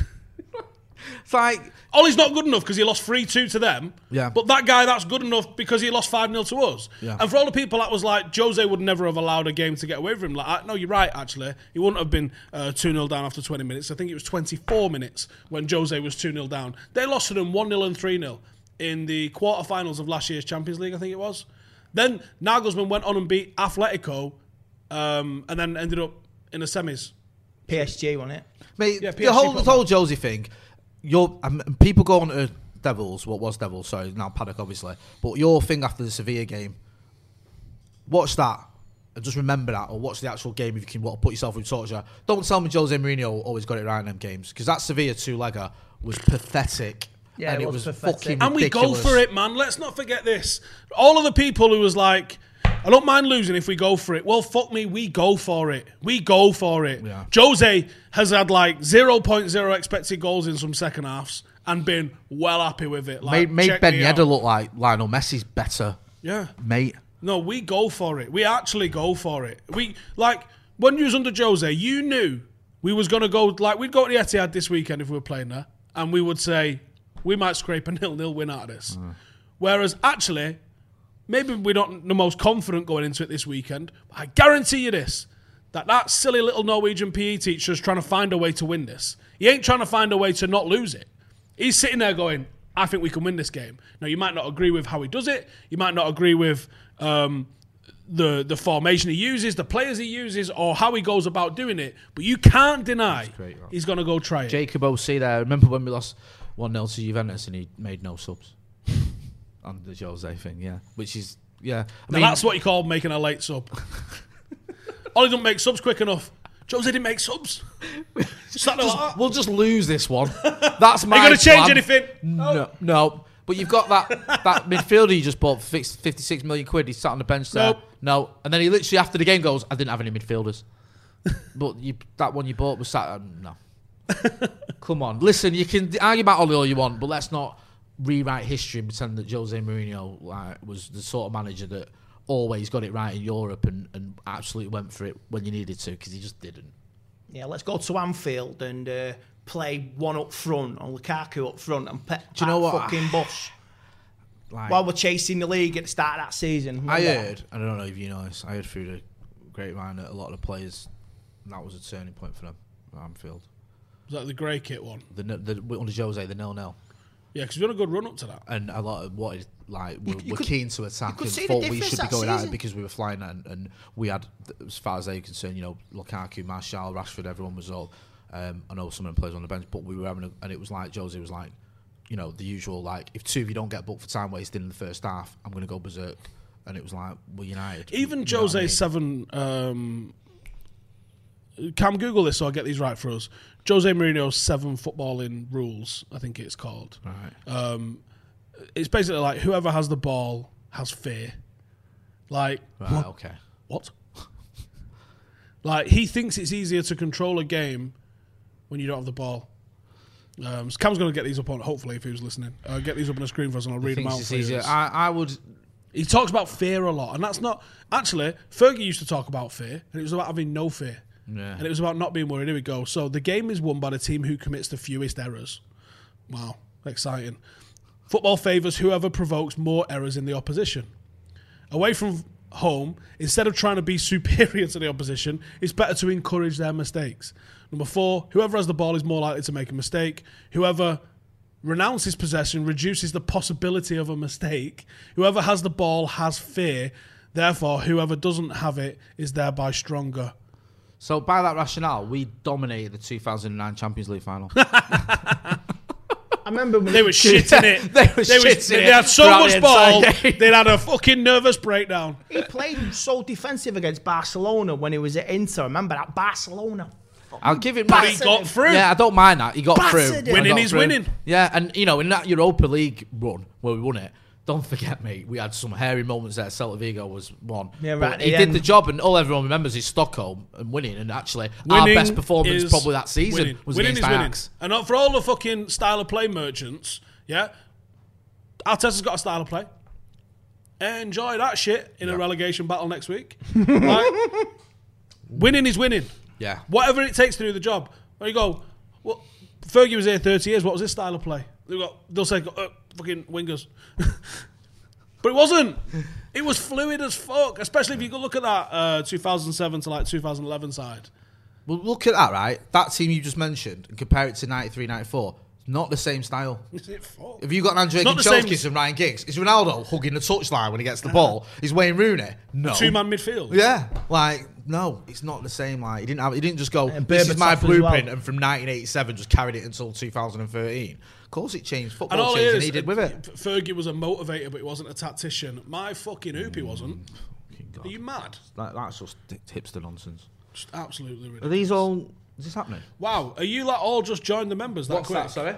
It's like. Ollie's not good enough because he lost 3-2 to them. Yeah. But that guy, that's good enough because he lost 5-0 to us. Yeah. And for all the people that was like, Jose would never have allowed a game to get away from him. Like, no, you're right, actually. He wouldn't have been 2-0 down after 20 minutes. I think it was 24 minutes when Jose was 2-0 down. They lost to them 1-0 and 3-0 in the quarterfinals of last year's Champions League, I think it was. Then Nagelsmann went on and beat Atletico and then ended up in the semis. PSG won it. Mate, Yeah, the PSG whole Josie thing, people go on to Devils, what was Devils, sorry, now Paddock obviously, but your thing after the Sevilla game, watch that, and just remember that, or watch the actual game if you can put yourself in torture. Don't tell me Jose Mourinho always got it right in them games, because that Sevilla 2-legger was pathetic. Yeah, and it it was was pathetic. fucking And we ridiculous. go for it, man. Let's not forget this. All of the people who was like, I don't mind losing if we go for it. Well, fuck me, we go for it. We go for it. Yeah. Jose has had like 0.0 expected goals in some second halves and been well happy with it. Like, Made check Ben me Yedder out. look like Lionel Messi's better, Yeah. mate. No, we go for it. We actually go for it. We when you was under Jose, you knew we was gonna go we'd go to the Etihad this weekend if we were playing there, and we would say we might scrape a 0-0 win out of this. Whereas actually, maybe we're not the most confident going into it this weekend. But I guarantee you this: that silly little Norwegian PE teacher is trying to find a way to win this. He ain't trying to find a way to not lose it. He's sitting there going, I think we can win this game. Now, you might not agree with how he does it. You might not agree with the formation he uses, the players he uses, or how he goes about doing it. But you can't deny he's going to go try it. Jacob O.C. there, remember when we lost 1-0 to Juventus and he made no subs? On the Jose thing, yeah. Which is, yeah. Now, that's what you call making a late sub. Ollie don't make subs quick enough. Jose didn't make subs. We'll just lose this one. That's my Are you going to change plan. anything? No. But you've got that midfielder you just bought for 56 million quid. He's sat on the bench there. Nope. No. And then he literally, after the game, goes, I didn't have any midfielders. But that one you bought was sat... no. Come on. Listen, you can argue about Ollie all you want, but let's not rewrite history and pretend that Jose Mourinho was the sort of manager that always got it right in Europe and absolutely went for it when you needed to, because he just didn't. Yeah, let's go to Anfield and play one up front, or Lukaku up front, and Do you know what? fucking bus. Like, While we're chasing the league at the start of that season. I heard, I don't know if you know this, I heard through the grapevine that a lot of the players, that was a turning point for them at Anfield. Was that the grey kit one? The under Jose, the 0-0. Yeah, because we had a good run up to that. And a lot of what is like we're keen to attack could and see the thought we difference should be that going at it season. because we were flying and we had, as far as they were concerned, Lukaku, Martial, Rashford, everyone was all. I know some of them players on the bench, but we were having and it was like Jose was like, the usual like, if two of you don't get booked for time wasted in the first half, I'm going to go berserk. And it was like, we're United. Even Jose's 7. Cam, Google this so I get these right for us. Jose Mourinho's 7 footballing rules, I think it's called. Right. It's basically like whoever has the ball has fear. Like, Right, okay. what? Like, he thinks it's easier to control a game when you don't have the ball. So Cam's going to get these up on, hopefully, if he was listening. Get these up on the screen for us and I'll read them out It's for you. easier. I would. He talks about fear a lot, and that's not... Actually, Fergie used to talk about fear, and it was about having no fear. Yeah. And it was about not being worried. Here we go. So the game is won by the team who commits the fewest errors. Wow, exciting. Football favours whoever provokes more errors in the opposition. Away from home, instead of trying to be superior to the opposition, it's better to encourage their mistakes. Number 4, whoever has the ball is more likely to make a mistake. Whoever renounces possession reduces the possibility of a mistake. Whoever has the ball has fear. Therefore, whoever doesn't have it is thereby stronger. So by that rationale, we dominated the 2009 Champions League final. I remember when They were shitting it. They were shitting They it had so throughout much the ball, entire game. they had a fucking nervous breakdown. he played so defensive against Barcelona when he was at Inter. Remember that Barcelona? I'll give him But that. he got through. Yeah, I don't mind that. He got Battered through. him. Winning I got is through. winning. Yeah, and in that Europa League run where we won it, don't forget, mate, we had some hairy moments there. Celta Vigo was one. Yeah, But right, he yeah. did the job, and all everyone remembers is Stockholm and winning. And actually, Winning our best performance is probably that season winning. was Winning against is winning. Ajax. And for all the fucking style of play merchants, yeah, Arteta's got a style of play. Enjoy that shit in a relegation battle next week. Like, winning is winning. Yeah. Whatever it takes to do the job. There you go. Well, Fergie was here 30 years. What was his style of play? They'll say fucking wingers. But it wasn't. It was fluid as fuck. Especially if you go look at that 2007 to like 2011 side. Well, look at that, right? That team you just mentioned, and compare it to 93, 94. Not the same style. Is it fuck? Have you got an Andrei It's not the same- Kanchelskis and Ryan Giggs? Is Ronaldo hugging the touchline when he gets the ball? Is Wayne Rooney? No. 2-man midfield. Yeah, like no, it's not the same. Like he didn't just go. And This is my Berbatov as blueprint, well. and from 1987 just carried it until 2013. Of course, it changed. And Football all it changed, is, and he did with it. Fergie was a motivator, but he wasn't a tactician. My fucking hoop, he wasn't. Are you mad? That's just hipster nonsense. Just absolutely Are ridiculous. these all? Is this happening? Wow, are you like all just joined the members that quick? Sorry.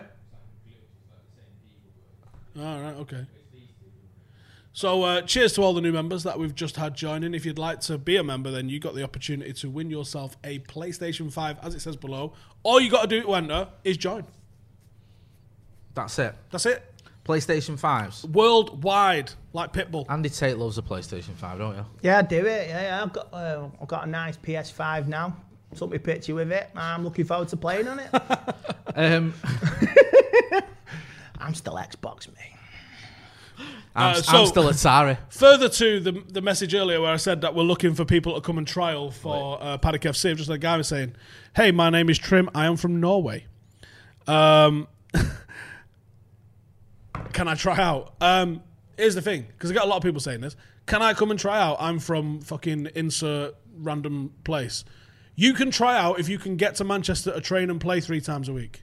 All right, okay. So cheers to all the new members that we've just had joining. If you'd like to be a member, then you got the opportunity to win yourself a PlayStation 5, as it says below. All you got to do to enter is join. That's it. That's it. PlayStation 5s. Worldwide, like Pitbull. Andy Tate loves a PlayStation 5, don't you? Yeah, I do it. Yeah. I've got a nice PS5 now. Took me a picture with it. I'm looking forward to playing on it. I'm still Xbox, mate. I'm so- still Atari. Further to the message earlier where I said that we're looking for people to come and trial for Paddock FC, just like a guy was saying, hey, my name is Trim. I am from Norway. Can I try out? Here's the thing, because I got a lot of people saying this. Can I come and try out? I'm from fucking insert random place. You can try out if you can get to Manchester to train and play 3 times a week.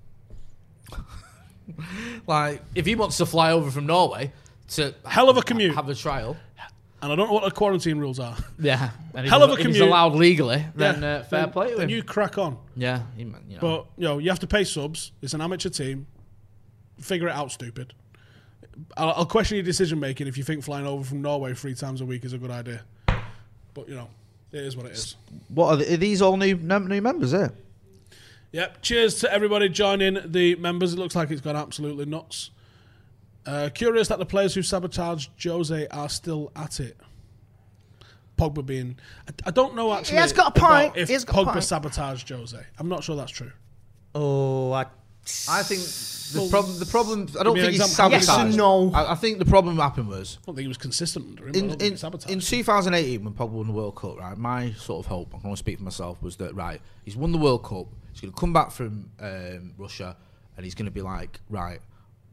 Like, if he wants to fly over from Norway to Hell of a commute. have a trial, And I don't know what the quarantine rules are. yeah, and Hell of a if he's commute. allowed legally, then Yeah, fair play to Then him. you crack on. Yeah, But, you have to pay subs. It's an amateur team. Figure it out, stupid. I'll question your decision making if you think flying over from Norway 3 times a week is a good idea. But, it is what it is. What are these all new members here? Yep. Cheers to everybody joining the members. It looks like it's gone absolutely nuts. Curious that the players who sabotaged Jose are still at it. Pogba being... I don't know, actually... He has got a point. about if He has got a Pogba point. sabotaged Jose. I'm not sure that's true. Oh, I think the problem. I don't me an think he's example. sabotaged. Yes and no. I think the problem happened was I don't think he was consistent under him. but I don't think he sabotaged. in 2018 when Pogba won the World Cup. Right, my sort of hope, I'm going to speak for myself, was that right, he's won the World Cup. He's going to come back from Russia, and he's going to be like, right,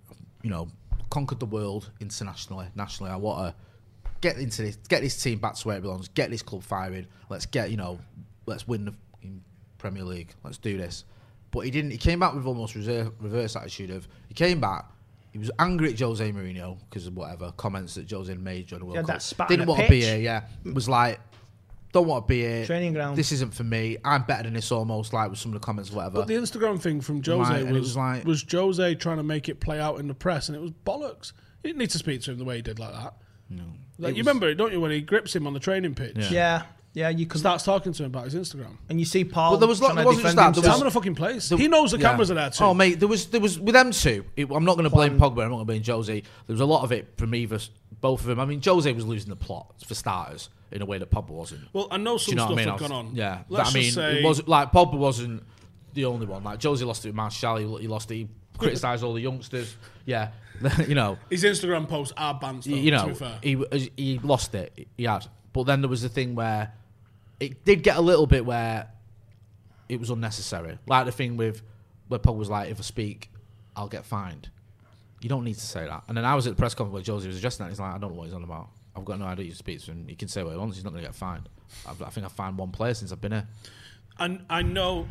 conquered the world internationally, nationally. I want to get into this, get this team back to where it belongs, get this club firing. Let's win the Premier League. Let's do this. But he didn't. He came back with almost reverse attitude of. He came back. He was angry at Jose Mourinho because of whatever comments that Jose made during the World Cup. Didn't want to be here. Yeah, was like, don't want to be here. Training ground. This isn't for me. I'm better than this. Almost like with some of the comments, or whatever. But the Instagram thing from Jose was Jose trying to make it play out in the press, and it was bollocks. You didn't need to speak to him the way he did like that. No, you remember it, don't you, when he grips him on the training pitch? Yeah, you could starts talking to him about his Instagram, and you see Paul. But there wasn't just that. I'm in a fucking place. He knows the cameras are there too. Oh mate, there was with them two. I'm not going to blame Pogba. I'm not going to blame Jose. There was a lot of it from both of them. I mean, Jose was losing the plot for starters in a way that Pogba wasn't. Well, I know some stuff had gone on. Yeah, say it was like Pogba wasn't the only one. Like Jose lost it with Martial. He lost it. He criticised all the youngsters. Yeah, his Instagram posts are banned. To be fair. He lost it. He had. But then there was the thing where it did get a little bit where it was unnecessary. Like the thing where Pogba was like, if I speak, I'll get fined. You don't need to say that. And then I was at the press conference where Jose was addressing that. He's like, I don't know what he's on about. I've got no idea you speak to him. He can say what he wants. He's not going to get fined. I think I've fined one player since I've been here. And I know...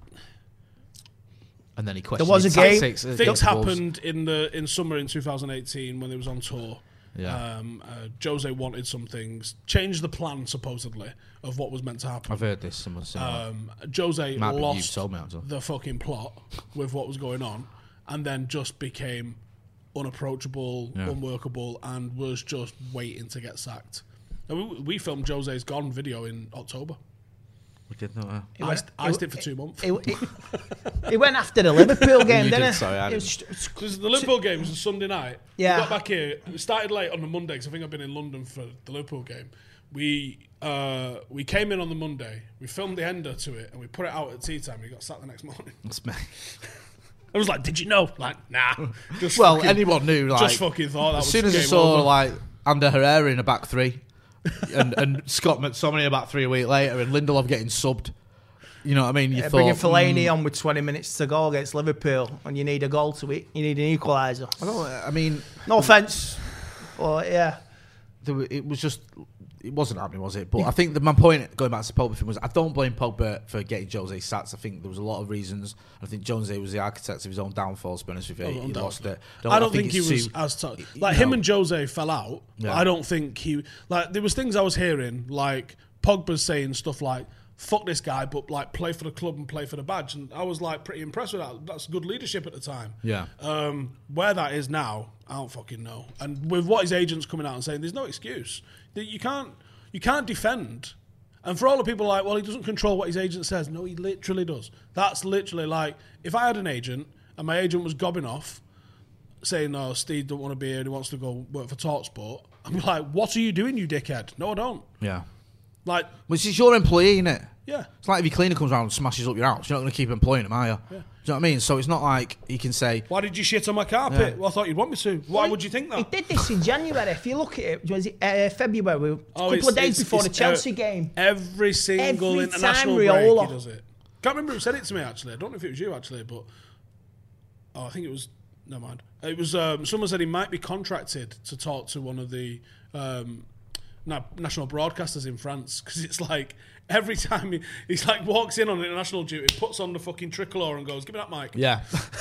And then he questioned there was a game. Things happened in summer in 2018 when he was on tour. Yeah. Jose wanted some things, changed the plan supposedly of what was meant to happen. I've heard this. Someone say Jose lost the fucking plot with what was going on, and then just became unapproachable, unworkable, and was just waiting to get sacked. And we filmed Jose's Gone video in October. We did know that. I iced it for 2 months. He went after the Liverpool game, didn't he? Sorry, I didn't. Because the Liverpool game was a Sunday night. Yeah. We got back here. We started late on the Monday because I think I've been in London for the Liverpool game. We came in on the Monday. We filmed the ender to it and we put it out at tea time. We got sacked the next morning. That's me. I was like, "Did you know?" Like, nah. Anyone knew. Like, just fucking thought that. As soon as I saw Ander Herrera in a back three. and Scott McTominay about 3 weeks later, and Lindelof getting subbed. You know what I mean? You thought bringing Fellaini on with 20 minutes to go against Liverpool, and you need a goal to it. You need an equaliser. No offence, but yeah, it wasn't happening, was it? But I think my point going back to the Pogba thing was I don't blame Pogba for getting Jose sacked. I think there was a lot of reasons. I think Jose was the architect of his own downfall. To be honest with you, he lost it. I don't think he was as tough. Like him and Jose fell out. Yeah. I don't think he there was things I was hearing like Pogba's saying stuff like "fuck this guy," but like play for the club and play for the badge, and I was like pretty impressed with that. That's good leadership at the time. Yeah. Where that is now, I don't fucking know. And with what his agent's coming out and saying, there's no excuse. You can't defend. And for all the people like, well, he doesn't control what his agent says. No, he literally does. That's literally like, if I had an agent and my agent was gobbing off saying, no, Steve don't want to be here and he wants to go work for TalkSport, I'd be like, what are you doing, you dickhead? No, I don't. Yeah. Like, well, it's your employee, isn't it? Yeah. It's like if your cleaner comes around and smashes up your house, you're not going to keep employing him, are you? Yeah. Do you know what I mean? So it's not like he can say, why did you shit on my carpet? Yeah. Well, I thought you'd want me to. Why would you think that? He did this in January. If you look at it, was it February? A couple of days before the Chelsea game. Every international break he does it. Can't remember who said it to me, actually. I don't know if it was you, actually, but I think it was, never mind. It was, someone said he might be contracted to talk to one of the national broadcasters in France, because it's like every time he's like walks in on international duty, puts on the fucking tricolour and goes, "Give me that mic." Yeah.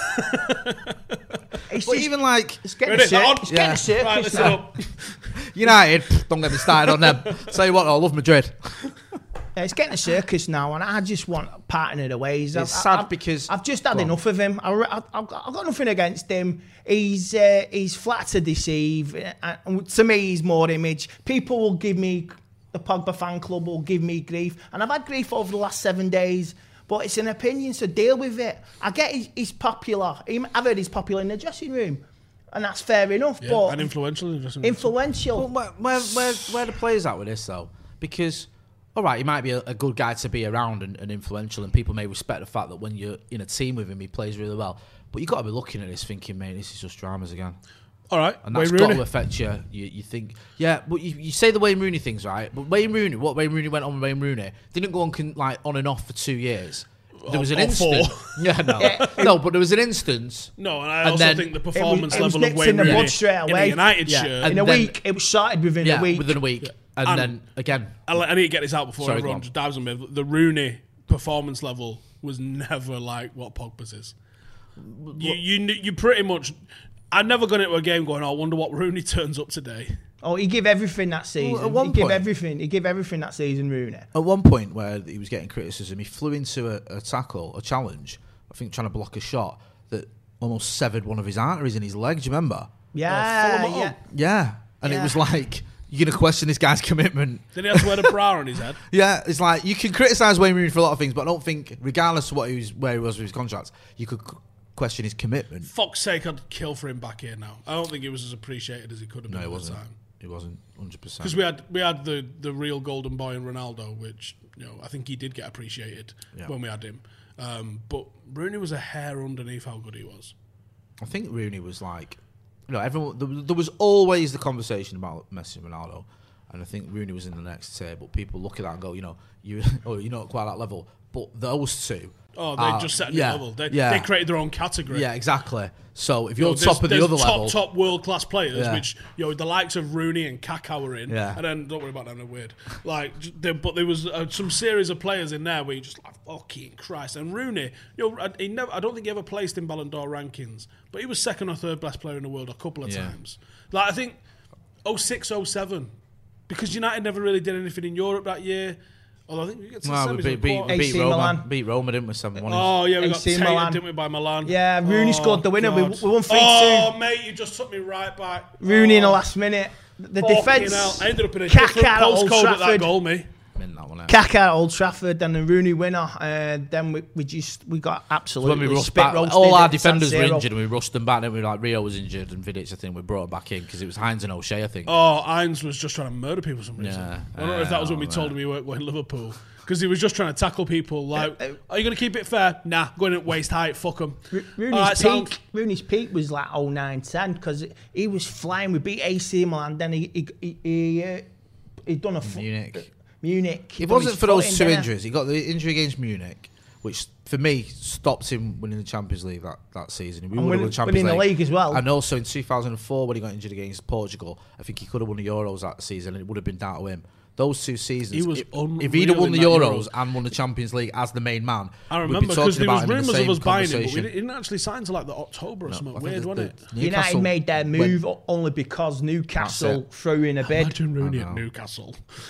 But even like it's getting a circus. Right, let's up. United, don't get me started on them. Tell you what, I love Madrid. It's getting a circus now, and I just want parting of the ways. It's sad because I've just had enough of him. I've got nothing against him. He's flat to deceive. And to me, he's more image. People will give me, the Pogba fan club will give me grief, and I've had grief over the last 7 days. But it's an opinion, so deal with it. I get he's popular. I've heard he's popular in the dressing room, and that's fair enough. Yeah, but and influential in the dressing room. Influential. But where the players at with this though? Because all right, he might be a good guy to be around and influential, and people may respect the fact that when you're in a team with him, he plays really well. But you've got to be looking at this thinking, mate, this is just dramas again. All right, and that's got to affect you. You think, yeah, but you say the Wayne Rooney things, right? But Wayne Rooney went on with Wayne Rooney didn't go on on and off for 2 years. there was an or instant. 4. Yeah, no, no, but there was an instance. No, and I And also then think the performance it was level of nipped Wayne in the Rooney bud straight in a away. United Yeah, shirt. and In a then- week, it was started within a week. within a week, and And- then again, I need to get this out before Sorry, everyone go on. just dives on me. The Rooney performance level was never like what Pogba's is. You pretty much. I never got into a game going, oh, I wonder what Rooney turns up today. Oh, he gave everything that season. Well, at one he gave point- everything. He gave everything that season, Rooney. at one point where he was getting criticism, he flew into a tackle, a challenge. I think trying to block a shot that almost severed one of his arteries in his leg. Do you remember? Yeah, Fulham at yeah. home. Yeah, and it Yeah. was like you're gonna question this guy's commitment. Then he had to wear the bra on his head. Yeah, it's like you can criticise Wayne Rooney for a lot of things, but I don't think, regardless of where he was with his contracts, you could question his commitment. Fuck's sake, I'd kill for him back here now. I don't think he was as appreciated as he could have been No, it at wasn't. the time. It wasn't 100%. Because we had the real golden boy in Ronaldo, which I think he did get appreciated when we had him. But Rooney was a hair underneath how good he was. I think Rooney was like, everyone. There was always the conversation about Messi and Ronaldo, and I think Rooney was in the next tier. But people look at that and go, you're not quite at that level. But those two, They just set a new level. They created their own category. Yeah, exactly. So if you're There's- top of the there's other level, top world class players, Yeah. which the likes of Rooney and Kaká were in, Yeah. and then don't worry about them, they're weird. But there was some series of players in there where you just like fucking Christ. And Rooney, I don't think he ever placed in Ballon d'Or rankings, but he was second or third best player in the world a couple of times. Like I think 06, 07, because United never really did anything in Europe that year. Although I think we get to the well, semis we and quarters. AC Milan. beat Roma, didn't we? 7-1. Oh yeah, we got AC taken, Milan. didn't we, by Milan? Yeah, Rooney scored the winner. We God. won 3-2. Oh mate, you just took me right back. Rooney in the last minute. The Fucking defence. hell. I ended up in a Kaká different at Old postcode at that Trafford. goal, me. In that one, eh? Kaká at Old Trafford, then the Rooney winner. Then we got absolutely When we rushed spit back, roasted all our at San defenders were Siro. injured, and we rushed them back. Then we like Rio was injured, and Vidic, I think, we brought it back in because it was Hines and O'Shea, I think. Oh, Hines was just trying to murder people for some reason. Yeah. I don't know if that was when we told him he weren't going to Liverpool. Because he was just trying to tackle people like, are you going to keep it fair? Nah, going at waist height, fuck him. Rooney's peak was like 09-10 because he was flying. We beat AC Milan, then he'd done a Munich. If it wasn't for those two injuries, he got the injury against Munich, which for me stopped him winning the Champions League that season. We And would have won the Champions winning the league as well. And also in 2004, when he got injured against Portugal, I think he could have won the Euros that season, and it would have been down to him. Those two seasons, He was if he'd have won the unreal in that Euros and won the Champions League as the main man, I we'd remember be because talking there was about him in the rumours of same us buying him, but we conversation. didn't actually sign until like the October or something I think weird, the- wasn't it? the United Newcastle made their went- move only because Newcastle That's threw in a bid. Imagine Rooney I at know. Newcastle.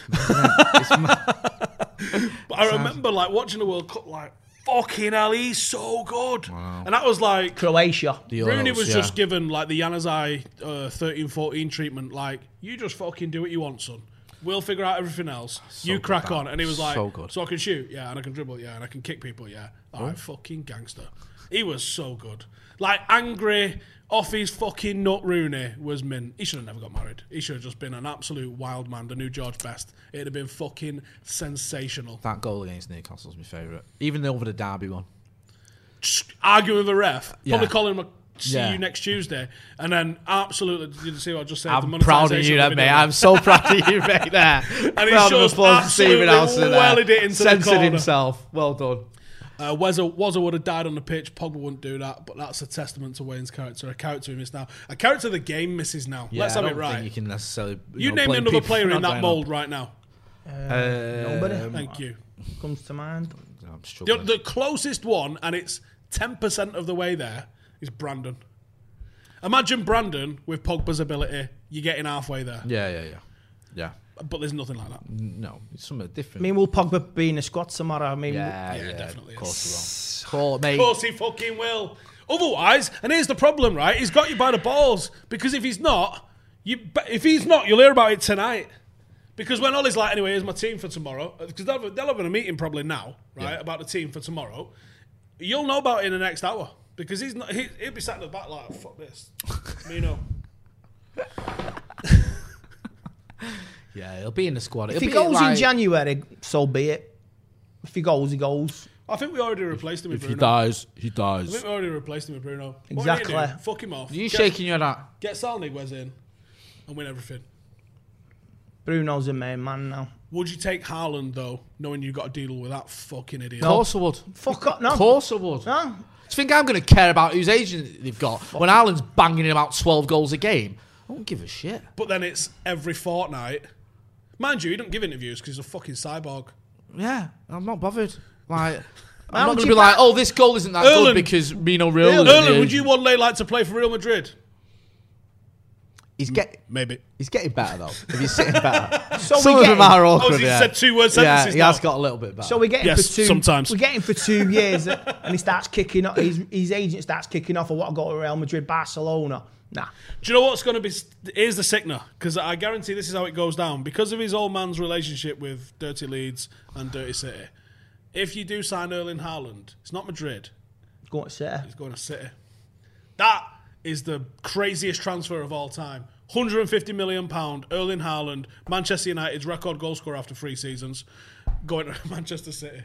But I remember like watching the World Cup, like fucking hell, he's so good. And that was like Croatia. The Rooney Euros, was yeah. just given like the Januzaj 13-14 treatment. Like you just fucking do what you want, son. We'll figure out everything else. You good, crack that. on. And he was like, So good. so I can shoot, yeah, and I can dribble, yeah, and I can kick people, yeah. All right, fucking gangster. He was so good. Like angry off his fucking nut. Rooney was mint. He should have never got married. He should have just been an absolute wild man. The new George Best. It'd have been fucking sensational. That goal against Newcastle is my favourite, even over the Derby one. Just arguing with the ref. Probably Yeah. calling him a see Yeah. you next Tuesday. And then absolutely, did you see what I just said? I'm The proud of monetisation you, of that the mate. video. I'm so proud of you, mate. There, And he round of just applause to Stephen absolutely Alson there. wellied it into the Censored corner. himself. Well done. Wazza would have died on the pitch. Pogba wouldn't do that, but that's a testament to Wayne's character. A character he missed now. A character the game misses now. Yeah, Let's have I it don't right. think you can necessarily. You know, name blame another people player for in not that going mould up. right now. Nobody Thank you. comes to mind. I'm The, struggling. the closest one, and it's 10% of the way there, is Brandon. Imagine Brandon with Pogba's ability. You're getting halfway there. Yeah. But there's nothing like that. No, it's something I different. mean, will Pogba be in the squad tomorrow? I mean, yeah, definitely Of course is. he will. Cool, mate. Of course he fucking will. Otherwise, and here's the problem, right? He's got you by the balls. Because if he's not, you'll hear about it tonight. Because when Ollie's like, anyway, here's my team for tomorrow. Because they'll have a meeting probably now, right, Yeah. about the team for tomorrow. You'll know about it in the next hour. Because he'll be sat in the back like, fuck this. Me no. Yeah, he'll be in the squad. if He'll he be goes in like- January, so be it. If he goes, he goes. I think we already replaced him with If he Bruno. dies, he I dies. think we already replaced him with Bruno. What do you Exactly. do? Fuck him off. You shaking your head? Get Sal Niguez in and win everything. Bruno's the main man now. Would you take Haaland, though, knowing you've got to deal with that fucking idiot? Of course I would. Fuck up, no. Of course I would. No. Do you think I'm going to care about whose agent they've got when Haaland's banging in about 12 goals a game? I don't give a shit. But then it's every fortnight. Mind you, he don't give interviews because he's a fucking cyborg. Yeah, I'm not bothered. Like, I'm How not would going to you be like, back- oh, this goal isn't that good because Mino Raiola. Erling, would you one day like to play for Real Madrid? He's Maybe. getting better though. If he's sitting better, So some we of get them are Oh, awkward. he yeah. said 2-word Yeah, sentences he now. has got a little bit better. So we get him Yes, for 2. sometimes. We get him for 2 years, and he starts kicking off. His agent starts kicking off. I want to go to Real Madrid, Barcelona. Nah. Do you know what's going to be? Here's the sickener, because I guarantee this is how it goes down. Because of his old man's relationship with Dirty Leeds and Dirty City, if you do sign Erling Haaland, it's not Madrid. Going to City. He's going to City. That is the craziest transfer of all time. £150 million, Erling Haaland, Manchester United's record goal scorer after 3 seasons, going to Manchester City.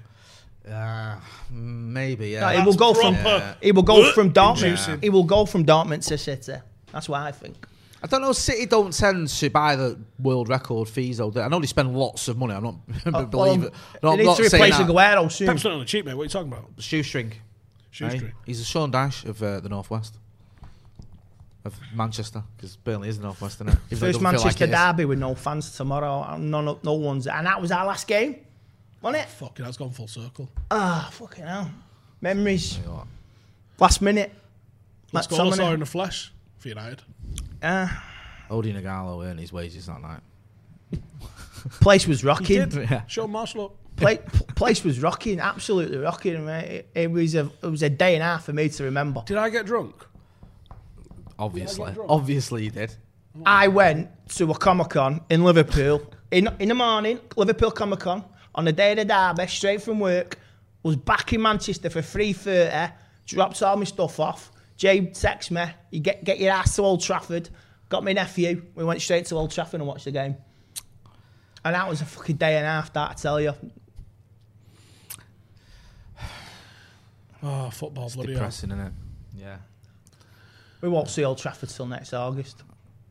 Maybe, yeah. No, he will go from. proper- He will go from Dortmund. Inducing. He will go from Dortmund to City. That's what I think. I don't know. City don't tend to buy the world record fees, though. I know they spend lots of money. I'm not believe it. They need to replace Aguero soon. Pep's not on the cheap, mate. What are you talking about? Shoestring. Shoestring. He's a Sean Dyche of the Northwest. Of Manchester, because Burnley is the Northwest, isn't it? Even though it First doesn't feel Manchester like it is. derby with no fans tomorrow. No one's. And that was our last game, wasn't it? Fucking, that's gone full circle. Fucking hell. Memories. You know what? Last minute. Let's go. I saw in the flesh for United. Odie Nagalo earned his wages that night. Place was rocking. Yeah. Show Marshall up. Place was rocking, absolutely rocking. Mate. It was a day and a half for me to remember. Did I get drunk? Obviously you did. I went to a Comic-Con in Liverpool in the morning, Liverpool Comic-Con, on the day of the derby, straight from work, was back in Manchester for 3:30, dropped all my stuff off. Jay texts me, you get your ass to Old Trafford, got my nephew, we went straight to Old Trafford and watched the game. And that was a fucking day and a half, that I tell you. Oh, football, bloody hell. Depressing, isn't it? Yeah. We won't see Old Trafford till next August.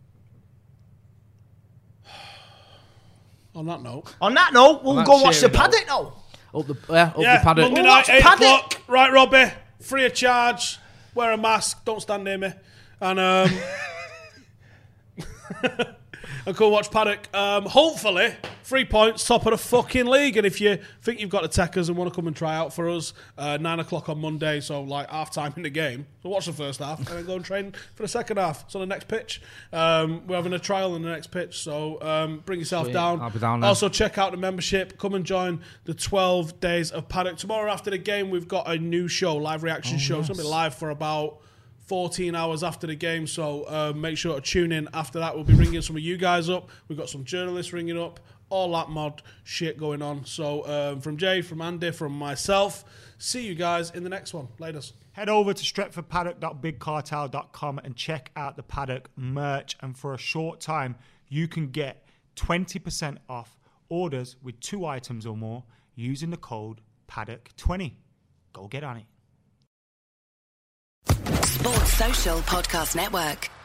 On that note. On that note, we'll On that go watch the cheery note. paddock now. Up the Yeah, paddock. Monday We'll night, watch 8 Paddock. o'clock. Right, Robbie. Free of charge. Wear a mask. Don't stand near me. And and go watch Paddock. Hopefully, 3 points, top of the fucking league. And if you think you've got the techers and want to come and try out for us, 9 o'clock on Monday, so like half time in the game. So watch the first half and then go and train for the second half. So the next pitch, we're having a trial in the next pitch. So bring yourself Sweet. down. I'll be down there. Also check out the membership. Come and join the 12 days of Paddock. Tomorrow after the game, we've got a new show, live reaction show. It's going to be live for about 14 hours after the game, so make sure to tune in after that. We'll be ringing some of you guys up. We've got some journalists ringing up, all that mod shit going on. So from Jay, from Andy, from myself, see you guys in the next one. Laters. Head over to stretfordpaddock.bigcartel.com and check out the Paddock merch. And for a short time, you can get 20% off orders with 2 items or more using the code Paddock20. Go get on it. Sports Social Podcast Network.